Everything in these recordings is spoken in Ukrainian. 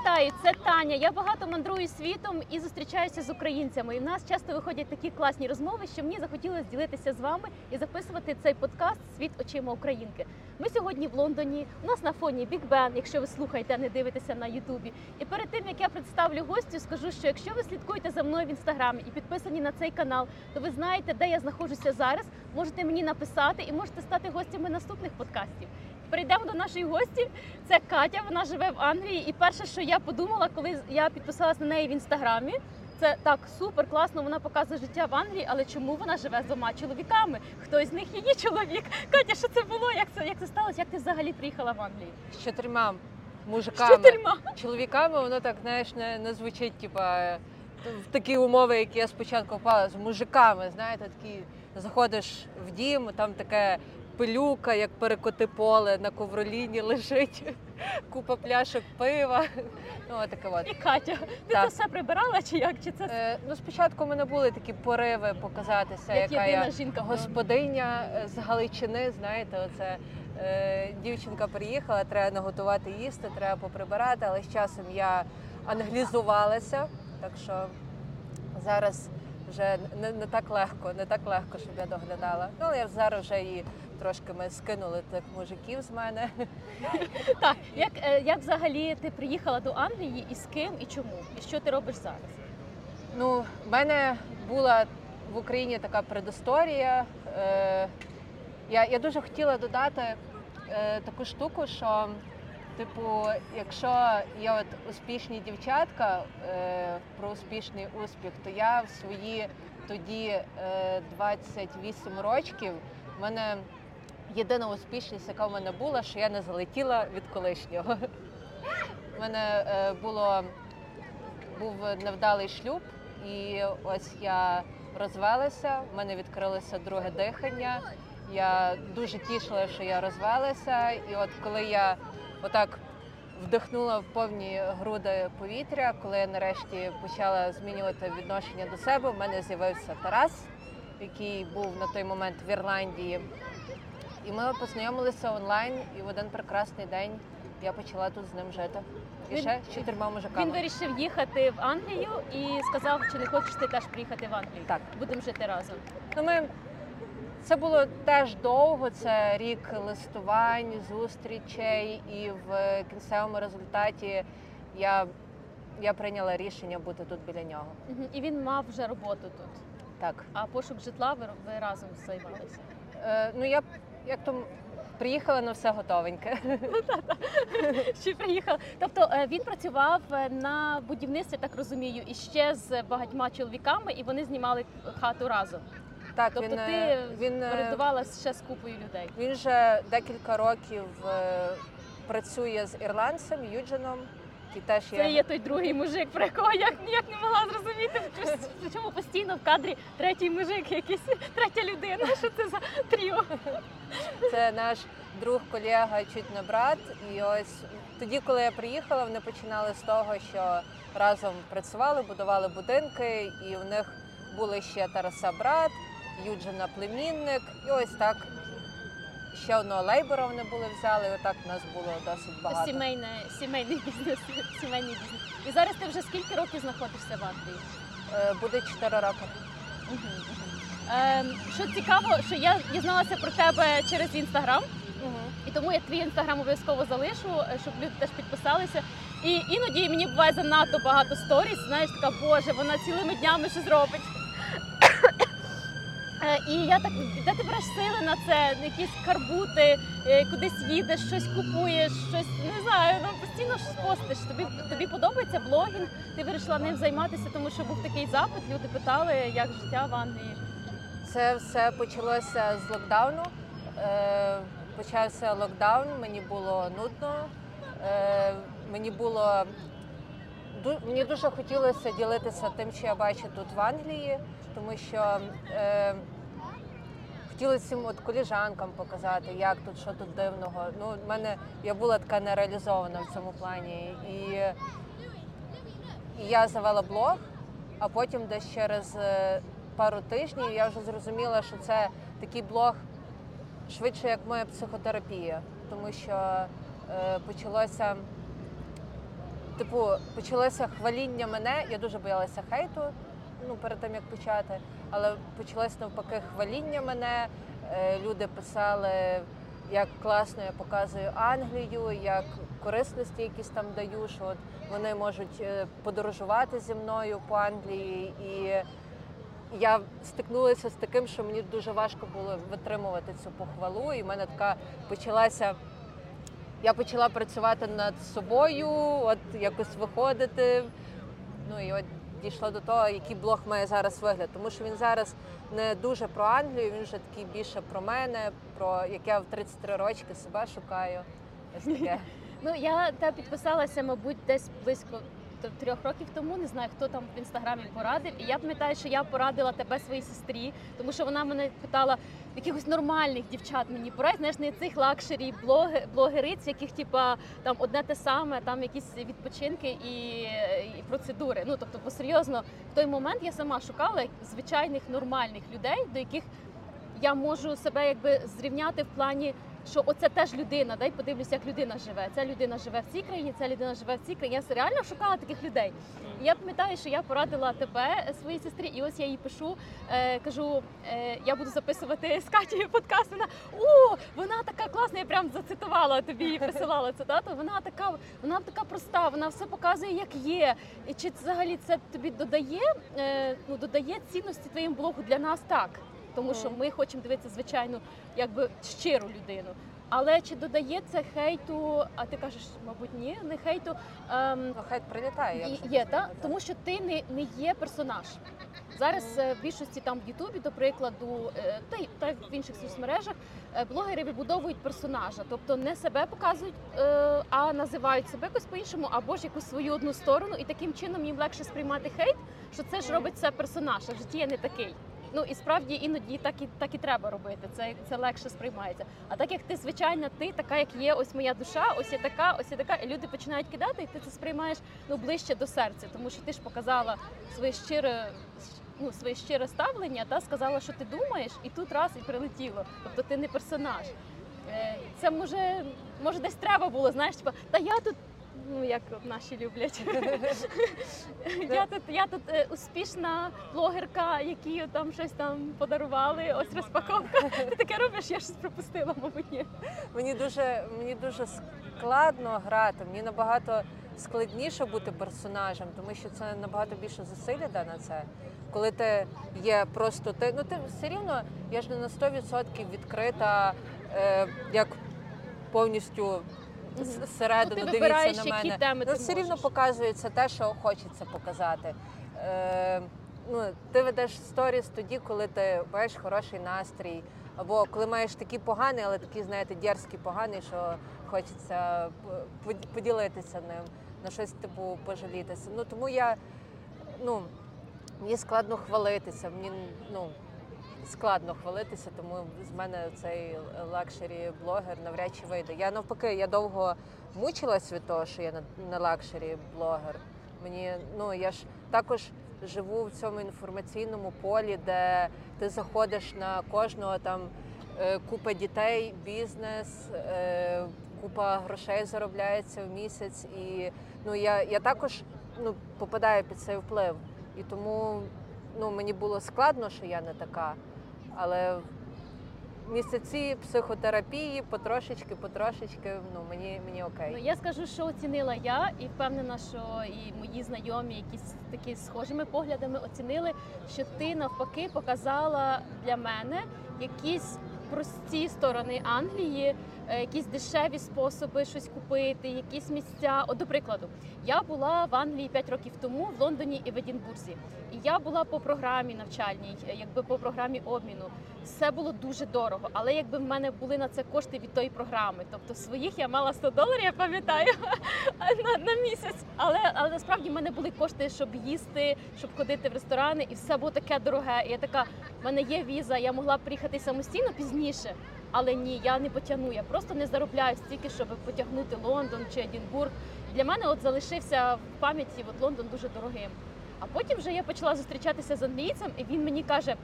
Вітаю, це Таня. Я багато мандрую світом і зустрічаюся з українцями. І в нас часто виходять такі класні розмови, що мені захотілося ділитися з вами і записувати цей подкаст «Світ очима українки». Ми сьогодні в Лондоні, у нас на фоні Біг Бен, якщо ви слухаєте, а не дивитеся на Ютубі. І перед тим, як я представлю гостю, скажу, що якщо ви слідкуєте за мною в Інстаграмі і підписані на цей канал, то ви знаєте, де я знаходжуся зараз, можете мені написати і можете стати гостями наступних подкастів. Перейдемо до нашої гості. Це Катя, вона живе в Англії. І перше, що я подумала, коли я підписалась на неї в Інстаграмі, це так, супер, класно, вона показує життя в Англії, але чому вона живе з двома чоловіками? Хтось з них її чоловік. Катя, що це було? Як це сталося? Як ти взагалі приїхала в Англію? З 4 мужиками. З 4? Чоловіками, воно так, знаєш, не звучить, типа, в такі умови, які я спочатку впала, з мужиками, знаєте, такі, заходиш в дім, там таке пилюка, як перекоти поле, на ковроліні лежить, купа пляшок пива. Ну, таке от. І Катя, ти це все прибирала чи як? Чи це... Ну, спочатку в мене були такі пориви показатися, яка я жінка господиня з Галичини, знаєте, оце дівчинка приїхала, треба наготувати їсти, треба поприбирати, але з часом я англізувалася, так що зараз вже не так легко, щоб я доглядала. Ну, але зараз вже і трошки ми скинули тих мужиків з мене. Так, як взагалі ти приїхала до Англії і з ким, і чому? І що ти робиш зараз? Ну, в мене була в Україні така предісторія. Я дуже хотіла додати таку штуку, що, типу, якщо є от успішні дівчатка про успішний успіх, то я в свої тоді 28 років, в мене єдина успішність, яка в мене була, що я не залетіла від колишнього. У мене був невдалий шлюб, і ось я розвелася, в мене відкрилося друге дихання. Я дуже тішила, що я розвелася, і от коли я отак вдихнула в повні груди повітря, коли я нарешті почала змінювати відношення до себе, в мене з'явився Тарас, який був на той момент в Ірландії. І ми познайомилися онлайн, і в один прекрасний день я почала тут з ним жити. І ще з 4 мужиками. Він вирішив їхати в Англію і сказав, чи не хочеш ти теж приїхати в Англію? Так. Будемо жити разом. Ну, це було теж довго, це рік листувань, зустрічей, і в кінцевому результаті я прийняла рішення бути тут біля нього. І він мав вже роботу тут? Так. А пошук житла ви разом займалися? Як то приїхала на все готовеньке. Ще приїхала. Тобто він працював на будівництві, так розумію, і ще з багатьма чоловіками, і вони знімали хату разом. Так, тобто ти орендувала ще з купою людей. Він вже декілька років працює з ірландцем, Юджином. Це є той другий мужик, про якого я ніяк не могла зрозуміти. Чому постійно в кадрі третій мужик, якийсь третя людина. Що це за тріо? Це наш друг, колега, чуть не брат. І ось тоді, коли я приїхала, вони починали з того, що разом працювали, будували будинки, і в них були ще Тараса брат, Юджина племінник, і ось так ще одного лейбора вони взяли, і отак у нас було досить багато. Сімейний бізнес. І зараз ти вже скільки років знаходишся в Англії? Буде 4 роки. Що цікаво, що я дізналася про тебе через Інстаграм, і тому я твій Інстаграм обов'язково залишу, щоб люди теж підписалися. І іноді мені буває занадто багато сторіс, знаєш, така, боже, вона цілими днями щось робить. І я так, де ти береш сили на це, якісь карбути, кудись їдеш, щось купуєш, щось, не знаю, постійно щось постиш. Тобі подобається блогінг, ти вирішила ним займатися, тому що був такий запит, люди питали, як життя в Англії. Це все почалося з локдауну. Почався локдаун, мені було нудно, мені дуже хотілося ділитися тим, що я бачу тут в Англії, тому що хотілося цим коліжанкам показати, як тут, що тут дивного. Ну, я була така нереалізована в цьому плані. І я завела блог, а потім десь через пару тижнів я вже зрозуміла, що це такий блог швидше як моя психотерапія, тому що почалося типу, почалося хваління мене, я дуже боялася хейту, перед тим, як почати, але почалось навпаки хваління мене, люди писали, як класно я показую Англію, як корисності якісь там даю, що от вони можуть подорожувати зі мною по Англії. І я стикнулася з таким, що мені дуже важко було витримувати цю похвалу. І в мене така почалася, я почала працювати над собою, от якось виходити. І от дійшло до того, який блог має зараз вигляд. Тому що він зараз не дуже про Англію, він вже такий більше про мене, про як я в 33 рочки себе шукаю. Ось таке. Я тебе підписалася, мабуть, десь близько 3 років тому, не знаю, хто там в Інстаграмі порадив. І я пам'ятаю, що я порадила тебе своїй сестрі, тому що вона мене питала, якихось нормальних дівчат мені порадь, знаєш, не цих лакшері блогериць, яких типа там одне те саме, там якісь відпочинки і процедури. Тобто, посерйозно, в той момент я сама шукала звичайних нормальних людей, до яких я можу себе якби зрівняти в плані, що оце теж людина, дай подивлюся, як людина живе. Ця людина живе в цій країні, ця людина живе в цій країні. Я реально шукала таких людей. І я пам'ятаю, що я порадила тебе своїй сестрі, і ось я їй пишу, кажу, я буду записувати з Катєю подкаст. Вона така класна, я прям зацитувала тобі і присилала цитату. Вона така проста, вона все показує, як є. І чи взагалі це тобі додає цінності твоєму блогу? Для нас так. Тому що ми хочемо дивитися звичайну, якби щиру людину. Але чи додає це хейту, а ти кажеш, мабуть, ні, не хейту. Хейт прилітає. Є, так? Тому що ти не є персонаж. Зараз в більшості там в Ютубі, до прикладу, та й в інших соцмережах, блогери вибудовують персонажа. Тобто не себе показують, а називають себе якось по-іншому, або ж якусь свою одну сторону. І таким чином їм легше сприймати хейт, що це ж робить це персонаж, а в житті я не такий. І справді іноді так і треба робити, це легше сприймається. А так як ти звичайна, ти така, як є, ось моя душа, ось я така, і люди починають кидати, і ти це сприймаєш ближче до серця, тому що ти ж показала своє щире ставлення, сказала, що ти думаєш, і тут раз і прилетіло. Тобто ти не персонаж. Це може десь треба було, знаєш, та я тут. Як наші люблять. Я тут успішна блогерка, які там щось там подарували, ось розпаковка. Ти таке робиш, я щось пропустила, мабуть, ні. Мені дуже складно грати, мені набагато складніше бути персонажем, тому що це набагато більше зусилля на це. Коли ти є просто ти все рівно, я ж не на 100% відкрита, як повністю зсередину дивіться на мене. Теми все рівно показується те, що хочеться показати. Ти ведеш сторіс тоді, коли ти маєш хороший настрій, або коли маєш такий поганий, але такий, знаєте, дерзкий поганий, що хочеться поділитися ним, на щось типу пожалітися. Тому мені складно хвалитися, складно хвалитися, тому з мене цей лакшері-блогер навряд чи вийде. Я навпаки, я довго мучилась від того, що я не лакшері-блогер. Я ж також живу в цьому інформаційному полі, де ти заходиш на кожного, там купа дітей, бізнес, купа грошей заробляється в місяць. І я також попадаю під цей вплив. І тому мені було складно, що я не така. Але місяці психотерапії потрошечки, мені окей. Я скажу, що оцінила я, і впевнена, що і мої знайомі, якісь такі схожими поглядами оцінили, що ти навпаки показала для мене якісь прості сторони Англії, якісь дешеві способи щось купити, якісь місця. До прикладу, я була в Англії 5 років тому в Лондоні і в Едінбурзі. І я була по програмі навчальній, по програмі обміну. Все було дуже дорого, але якби в мене були на це кошти від тої програми. Тобто своїх я мала $100, я пам'ятаю, на місяць. Але насправді в мене були кошти, щоб їсти, щоб ходити в ресторани, і все було таке дороге. І я така, в мене є віза, я могла б приїхати самостійно пізніше. Але ні, я не потягну, я просто не заробляю стільки, щоб потягнути Лондон чи Едінбург. Для мене залишився в пам'яті Лондон дуже дорогим. А потім вже я почала зустрічатися з англійцем, і він мені каже,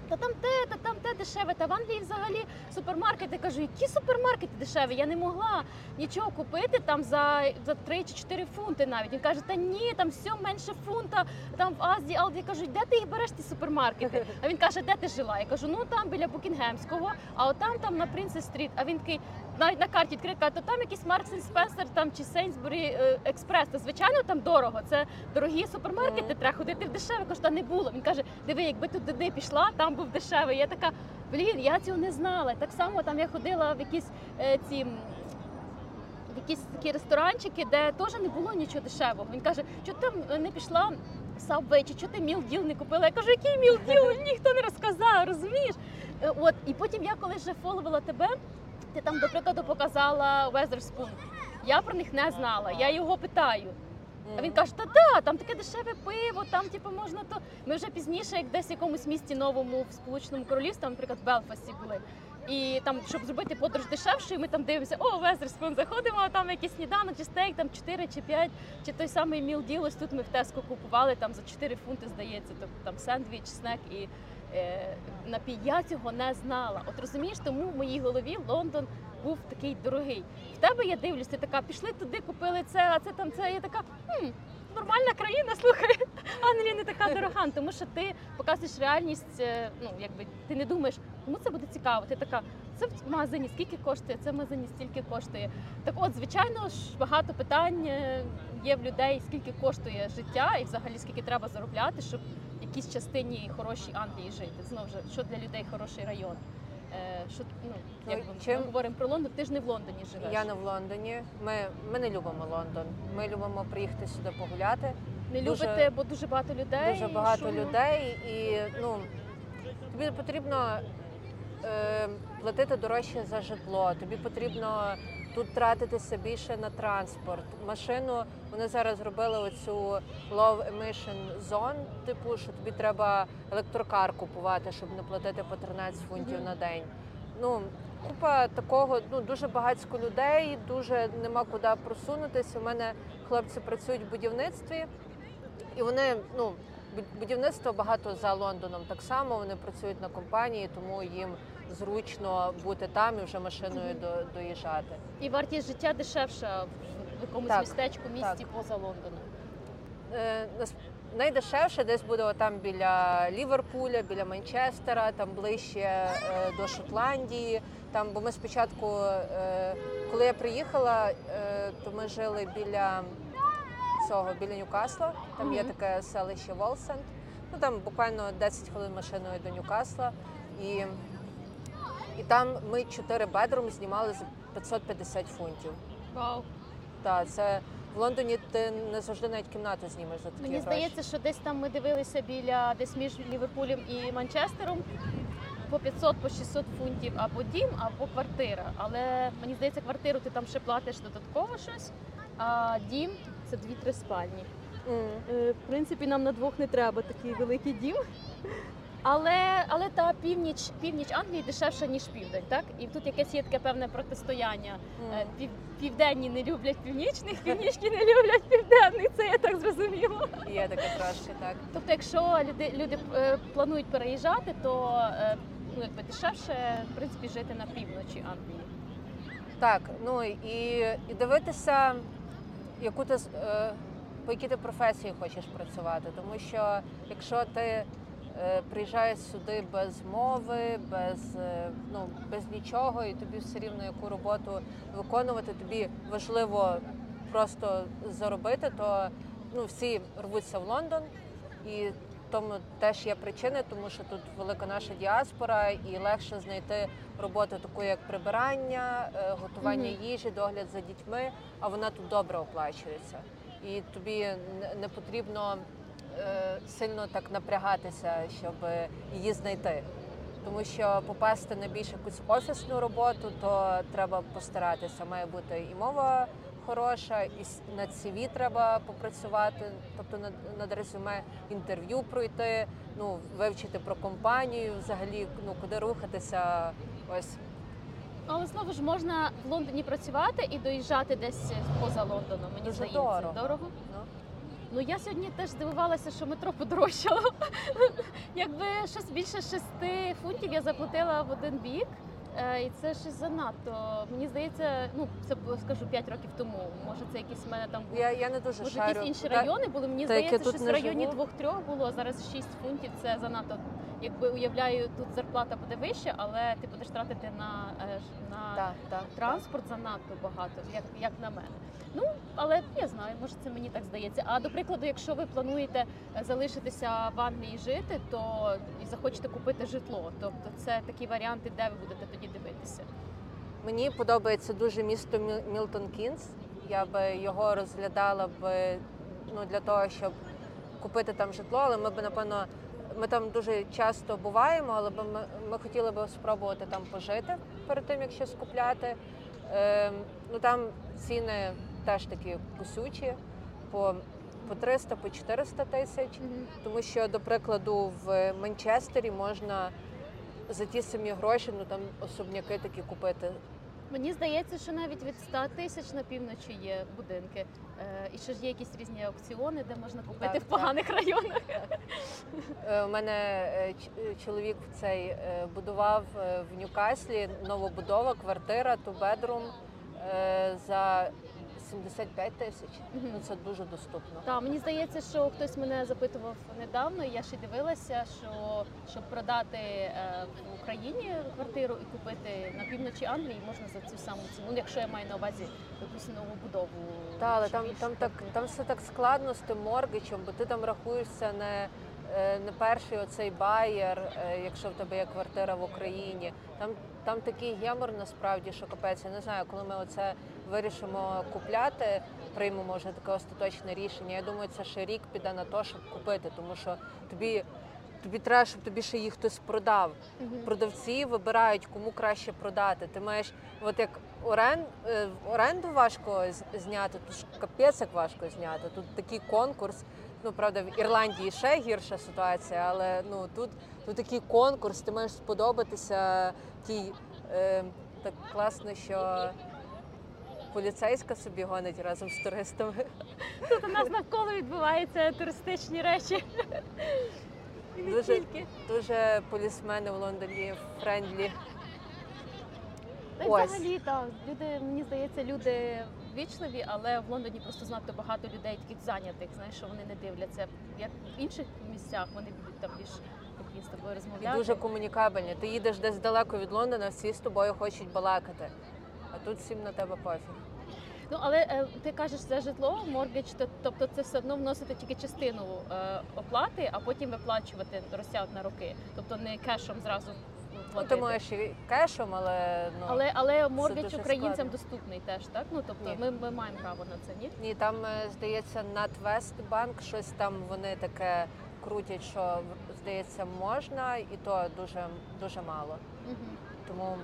та там те дешеве, та в Англії взагалі супермаркети. Я кажу, які супермаркети дешеві? Я не могла нічого купити там за 3 чи 4 фунти навіть. Він каже, та ні, там все менше фунта, там в Азії, Алді. Я кажу, де ти їх береш, ті супермаркети? А він каже, де ти жила? Я кажу, ну там біля Букінгемського, а там на Принцес-стріт. А він такий, навіть на карті відкрив, каже, то там якийсь Маркс & Спенсер там, чи Сейнсбурі Експрес. Та звичайно там дорого, це дорогі супермаркети, треба ходити в дешеве. Я кажу, та не було. Він каже, диви, якби ти туди пішла, там був дешевий. Я така, блін, я цього не знала. Так само там я ходила в якісь такі ресторанчики, де теж не було нічого дешевого. Він каже, що ти там не пішла в Subway, чи що ти мілділ не купила? Я кажу, який мілділ? Ніхто не розказав, розумієш? От, і потім я коли вже фоловила тебе, ти там, до прикладу, показала Wetherspoon. Я про них не знала, я його питаю. А він каже, та там таке дешеве пиво, там типу можна то. Ми вже пізніше, як десь в якомусь місті новому в Сполученому Королівстві, там, наприклад, в Белфасті були. І там, щоб зробити подорож дешевшою, ми там дивимося, Wetherspoon, заходимо, а там якийсь сніданок, чи стейк, там 4 чи 5, чи той самий мілділ. Ось тут ми в Теско купували, там за 4 фунти, здається, тобто там сендвіч, снек і напій. Я цього не знала. От розумієш, тому в моїй голові Лондон був такий дорогий. В тебе я дивлюся, ти така, пішли туди, купили це, а це там це. Я така, нормальна країна, слухай, Англія не така дорога, тому що ти показуєш реальність, ну, якби ти не думаєш, кому це буде цікаво. Ти така, це в магазині скільки коштує, це в магазині стільки коштує. Так от, звичайно ж, багато питань є в людей, скільки коштує життя і взагалі скільки треба заробляти, щоб в якійсь частині хорошій Англії жити. Знову ж, що для людей хороший район. Що, ми говоримо про Лондон, ти ж не в Лондоні живеш. Я не в Лондоні. Ми не любимо Лондон. Ми любимо приїхати сюди погуляти. Не любите, бо дуже багато людей. Дуже багато людей і тобі потрібно платити дорожче за житло, тобі потрібно тут тратитися більше на транспорт. Машину, вони зараз зробили оцю low emission zone, типу, що тобі треба електрокар купувати, щоб не платити по 13 фунтів на день. Купа такого, дуже багатько людей, дуже нема куди просунутися. У мене хлопці працюють в будівництві, і вони, будівництво багато за Лондоном так само, вони працюють на компанії, тому їм зручно бути там і вже машиною доїжджати. І вартість життя дешевша в якомусь містечку, місті поза Лондоном? Найдешевше десь буде там біля Ліверпуля, біля Манчестера, там ближче до Шотландії. Там, бо ми спочатку, коли я приїхала, то ми жили біля Ньюкасла. Там є таке селище Волсенд. Там буквально 10 хвилин машиною до Ньюкасла. І там ми 4 бедрум знімали за 550 фунтів. Вау! Так, це в Лондоні ти не завжди навіть кімнату знімеш за такі гроші. Мені здається, що десь там ми дивилися десь між Ліверпулем і Манчестером по 500, по 600 фунтів або дім, або квартира. Але мені здається, квартиру ти там ще платиш додатково щось, а дім – це 2-3 спальні. В принципі, нам на двох не треба такий великий дім. Але та північ Англії дешевша, ніж південь, так? І тут якесь є таке певне протистояння. Південні не люблять північних, північні не люблять південних, це я так зрозуміла. Є таке трошки, так. Тобто, якщо люди планують переїжджати, то дешевше, в принципі, жити на півночі Англії. Так, і дивитися, по якій ти професії хочеш працювати, тому що якщо ти приїжджаєш сюди без мови, без нічого, і тобі все рівно яку роботу виконувати, тобі важливо просто заробити, то всі рвуться в Лондон, і тому теж є причини, тому що тут велика наша діаспора і легше знайти роботу таку, як прибирання, готування їжі, догляд за дітьми, а вона тут добре оплачується. І тобі не потрібно сильно так напрягатися, щоб її знайти. Тому що попасти на більш якусь офісну роботу, то треба постаратися. Має бути і мова хороша, і над CV треба попрацювати, тобто над резюме, інтерв'ю пройти, вивчити про компанію, взагалі, куди рухатися. Ось. Але знову ж можна в Лондоні працювати і доїжджати десь поза Лондоном, мені здається. Дорого? Ну, я сьогодні теж здивувалася, що метро подорожчало. Якби щось більше 6 фунтів я заплатила в один бік. І це щось занадто. Мені здається, ну це скажу 5 років тому. Може, це якісь в мене там були. Я не дуже Може, шарю. якісь інші райони були. Мені та, здається, щось тут в районі живу. 2-3 було. Зараз 6 фунтів. Це занадто. Якби уявляю, тут зарплата буде вища, але ти будеш тратити на транспорт занадто багато, як на мене. Ну, але я знаю, може це мені так здається. А до прикладу, якщо ви плануєте залишитися в Англії жити, то і захочете купити житло. Тобто це такі варіанти, де ви будете тоді дивитися. Мені подобається дуже місто Мілтон Кінз. Я би його розглядала для того, щоб купити там житло, але ми б, напевно, ми там дуже часто буваємо, але ми хотіли б спробувати там пожити перед тим, як щось купляти. Там ціни теж такі кусючі, по 300, по 400 тисяч, тому що, до прикладу, в Манчестері можна за ті самі гроші, там особняки такі купити. Мені здається, що навіть від 100 тисяч на півночі є будинки. І що ж є якісь різні аукціони, де можна купити в поганих районах. У мене чоловік цей будував в Ньюкаслі новобудова, квартира, two-bedroom за 75 тисяч. Це дуже доступно. Так, мені здається, що хтось мене запитував недавно, і я ще дивилася, що щоб продати в Україні квартиру і купити на півночі Англії, можна за цю саму ціну, якщо я маю на увазі якусь нову будову. Так, але там все так складно з тим моргічем, бо ти там рахуєшся не перший оцей байер, якщо в тебе є квартира в Україні. Там такий гемор насправді, що капець. Я не знаю, коли ми оце вирішимо купляти, приймемо вже таке остаточне рішення. Я думаю, це ще рік піде на те, щоб купити, тому що тобі треба, щоб тобі ще їх хтось продав. Продавці вибирають, кому краще продати. Ти маєш, от як оренду важко зняти, то ж капець як важко зняти. Тут такий конкурс. Правда, в Ірландії ще гірша ситуація, але тут такий конкурс, ти маєш сподобатися тій. Так класно, що поліцейська собі гонить разом з туристами. Тут у нас навколо відбуваються туристичні речі. І не тільки. Дуже полісмени в Лондоні френдлі. Взагалі, так. Мені здається, люди вічливі, але в Лондоні просто занадто багато людей таких зайнятих, знаєш, що вони не дивляться. Як в інших місцях вони будуть там більш такі з тобою розмовляти. І дуже комунікабельні. Ти їдеш десь далеко від Лондона, всі з тобою хочуть балакати, а тут всім на тебе пофіг. Ну, але ти кажеш за житло, моргідж, тобто це все одно вносити тільки частину оплати, а потім виплачувати, розтягувати на роки. Тобто не кешом зразу платити. Ти можеш і кешом, але моргідж українцям доступний теж, так? Тобто ми маємо право на це, ні? Ні, там, здається, NatWest Bank, щось там вони таке крутять, що, здається, можна, і то дуже, дуже мало. Тому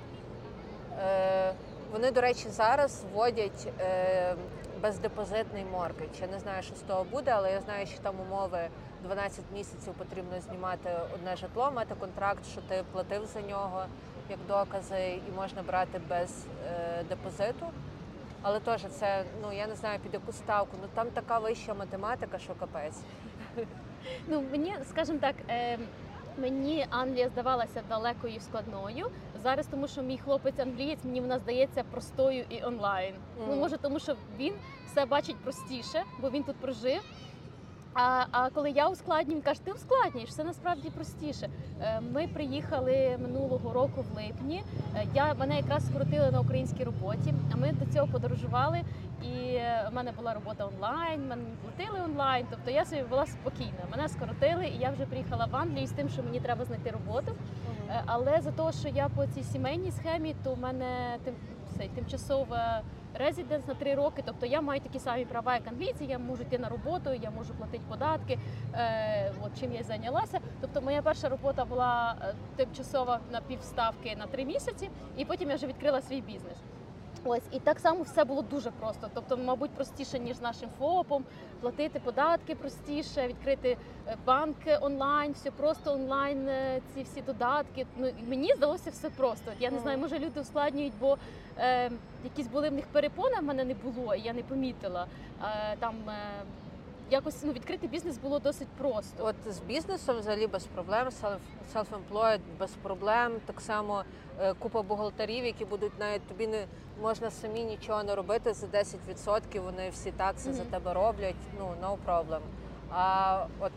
вони, до речі, зараз вводять бездепозитний моргідж. Я не знаю, що з того буде, але я знаю, що там умови 12 місяців потрібно знімати одне житло, мати контракт, що ти платив за нього, як докази, і можна брати без депозиту. Але теж це, я не знаю, під яку ставку, там така вища математика, що капець. Мені, скажімо так, мені Англія здавалася далекою і складною. Зараз, тому що мій хлопець англієць, мені вона здається простою і онлайн. Може, тому що він все бачить простіше, бо він тут прожив. А коли я ускладнюю, він каже, ти ускладнюєш, все насправді простіше. Ми приїхали минулого року в липні, мене якраз скоротили на українській роботі, а ми до цього подорожували, і в мене була робота онлайн, мене платили онлайн, тобто я собі була спокійна. Мене скоротили, і я вже приїхала в Англію з тим, що мені треба знайти роботу. Але за те, що я по цій сімейній схемі, то в мене тимчасова резиденс на 3 роки, тобто я маю такі самі права, як англійці, я можу йти на роботу, я можу платити податки, чим я зайнялася. Тобто моя перша робота була тимчасова на півставки на 3 місяці, і потім я вже відкрила свій бізнес. І так само все було дуже просто, тобто, мабуть, простіше, ніж нашим ФОПом, платити податки простіше, відкрити банк онлайн, все просто онлайн, ці всі додатки. Мені здалося все просто. Я не знаю, може люди ускладнюють, бо якісь були в них перепони, в мене не було, і я не помітила. якось відкрити бізнес було досить просто. От з бізнесом взагалі без проблем, self-employed без проблем. Так само купа бухгалтерів, які будуть навіть тобі не можна самі нічого не робити за 10%, вони всі такси за тебе роблять, no problem. А от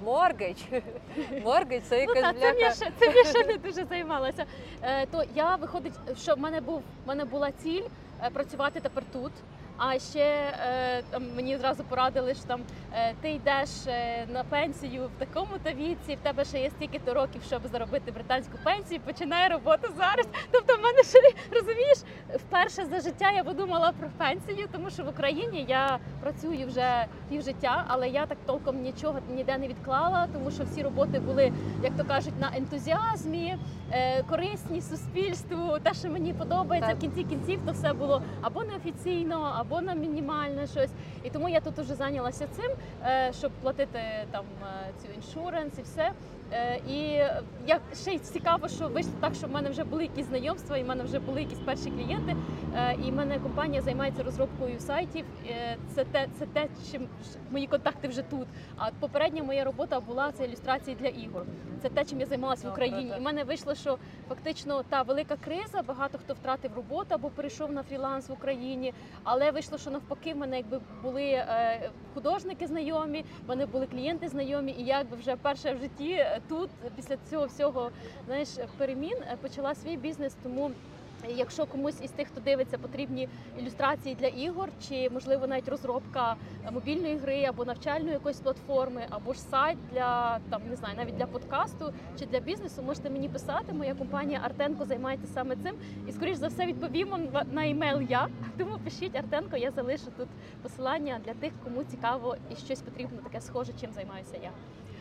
mortgage це якась бляха. Це я ще не дуже займалася. То я виходить, що в мене була ціль працювати тепер тут. А ще мені зразу порадили, що там ти йдеш на пенсію в такому-то віці, в тебе ще є стільки-то років, щоб заробити британську пенсію, починай роботу зараз. Тобто в мене ще, розумієш, вперше за життя я подумала про пенсію, тому що в Україні я працюю вже півжиття, але я так толком нічого ніде не відклала, тому що всі роботи були, як то кажуть, на ентузіазмі, корисні суспільству, те, що мені подобається. В кінці кінців то все було або неофіційно, або на мінімальне щось. І тому я тут вже зайнялася цим, щоб платити там цю іншуранс і все. І як ще й цікаво, що вийшло так, що в мене вже були якісь знайомства, і в мене вже були якісь перші клієнти. І в мене компанія займається розробкою сайтів. Це те, чим мої контакти вже тут. А попередня моя робота була це ілюстрації для ігор. Це те, чим я займалася в Україні. І в мене вийшло, що фактично та велика криза, багато хто втратив роботу або перейшов на фріланс в Україні. Але вийшло, що навпаки в мене якби були художники знайомі, в мене були клієнти знайомі, і якби вже перше в житті тут, після цього всього, знаєш, перемін, почала свій бізнес. Тому якщо комусь із тих, хто дивиться, потрібні ілюстрації для ігор, чи, можливо, навіть розробка мобільної гри або навчальної якоїсь платформи, або ж сайт для, там, не знаю, навіть для подкасту чи для бізнесу, можете мені писати. Моя компанія Артенко займається саме цим. І, скоріш за все, відповім вам на імейл я. Тому пишіть Артенко, я залишу тут посилання для тих, кому цікаво і щось потрібно таке схоже, чим займаюся я.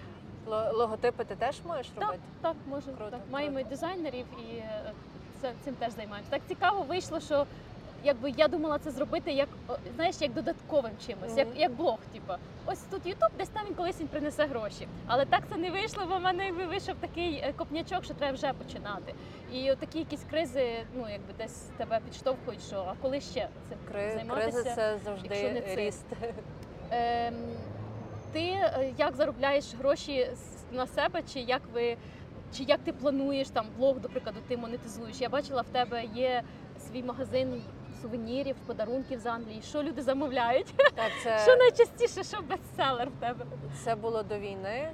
Логотипи ти теж можеш робити? Так, можу. Круто, так. Маємо дизайнерів і цим теж займаємося. Так цікаво вийшло, що якби я думала це зробити як, знаєш, як додатковим чимось, як блог, типу. Ось тут YouTube, десь там він колись він принесе гроші. Але так це не вийшло, бо в мене якби вийшов такий копнячок, що треба вже починати. І от такі якісь кризи, якби десь тебе підштовхують, що а коли ще цим займатися? Кризи – це завжди ріст. Ти як заробляєш гроші на себе, чи як ти плануєш там блог, до прикладу, ти монетизуєш? Я бачила, в тебе є свій магазин сувенірів, подарунків з Англії. Що люди замовляють? Так, що найчастіше, що бестселер в тебе? Це було до війни.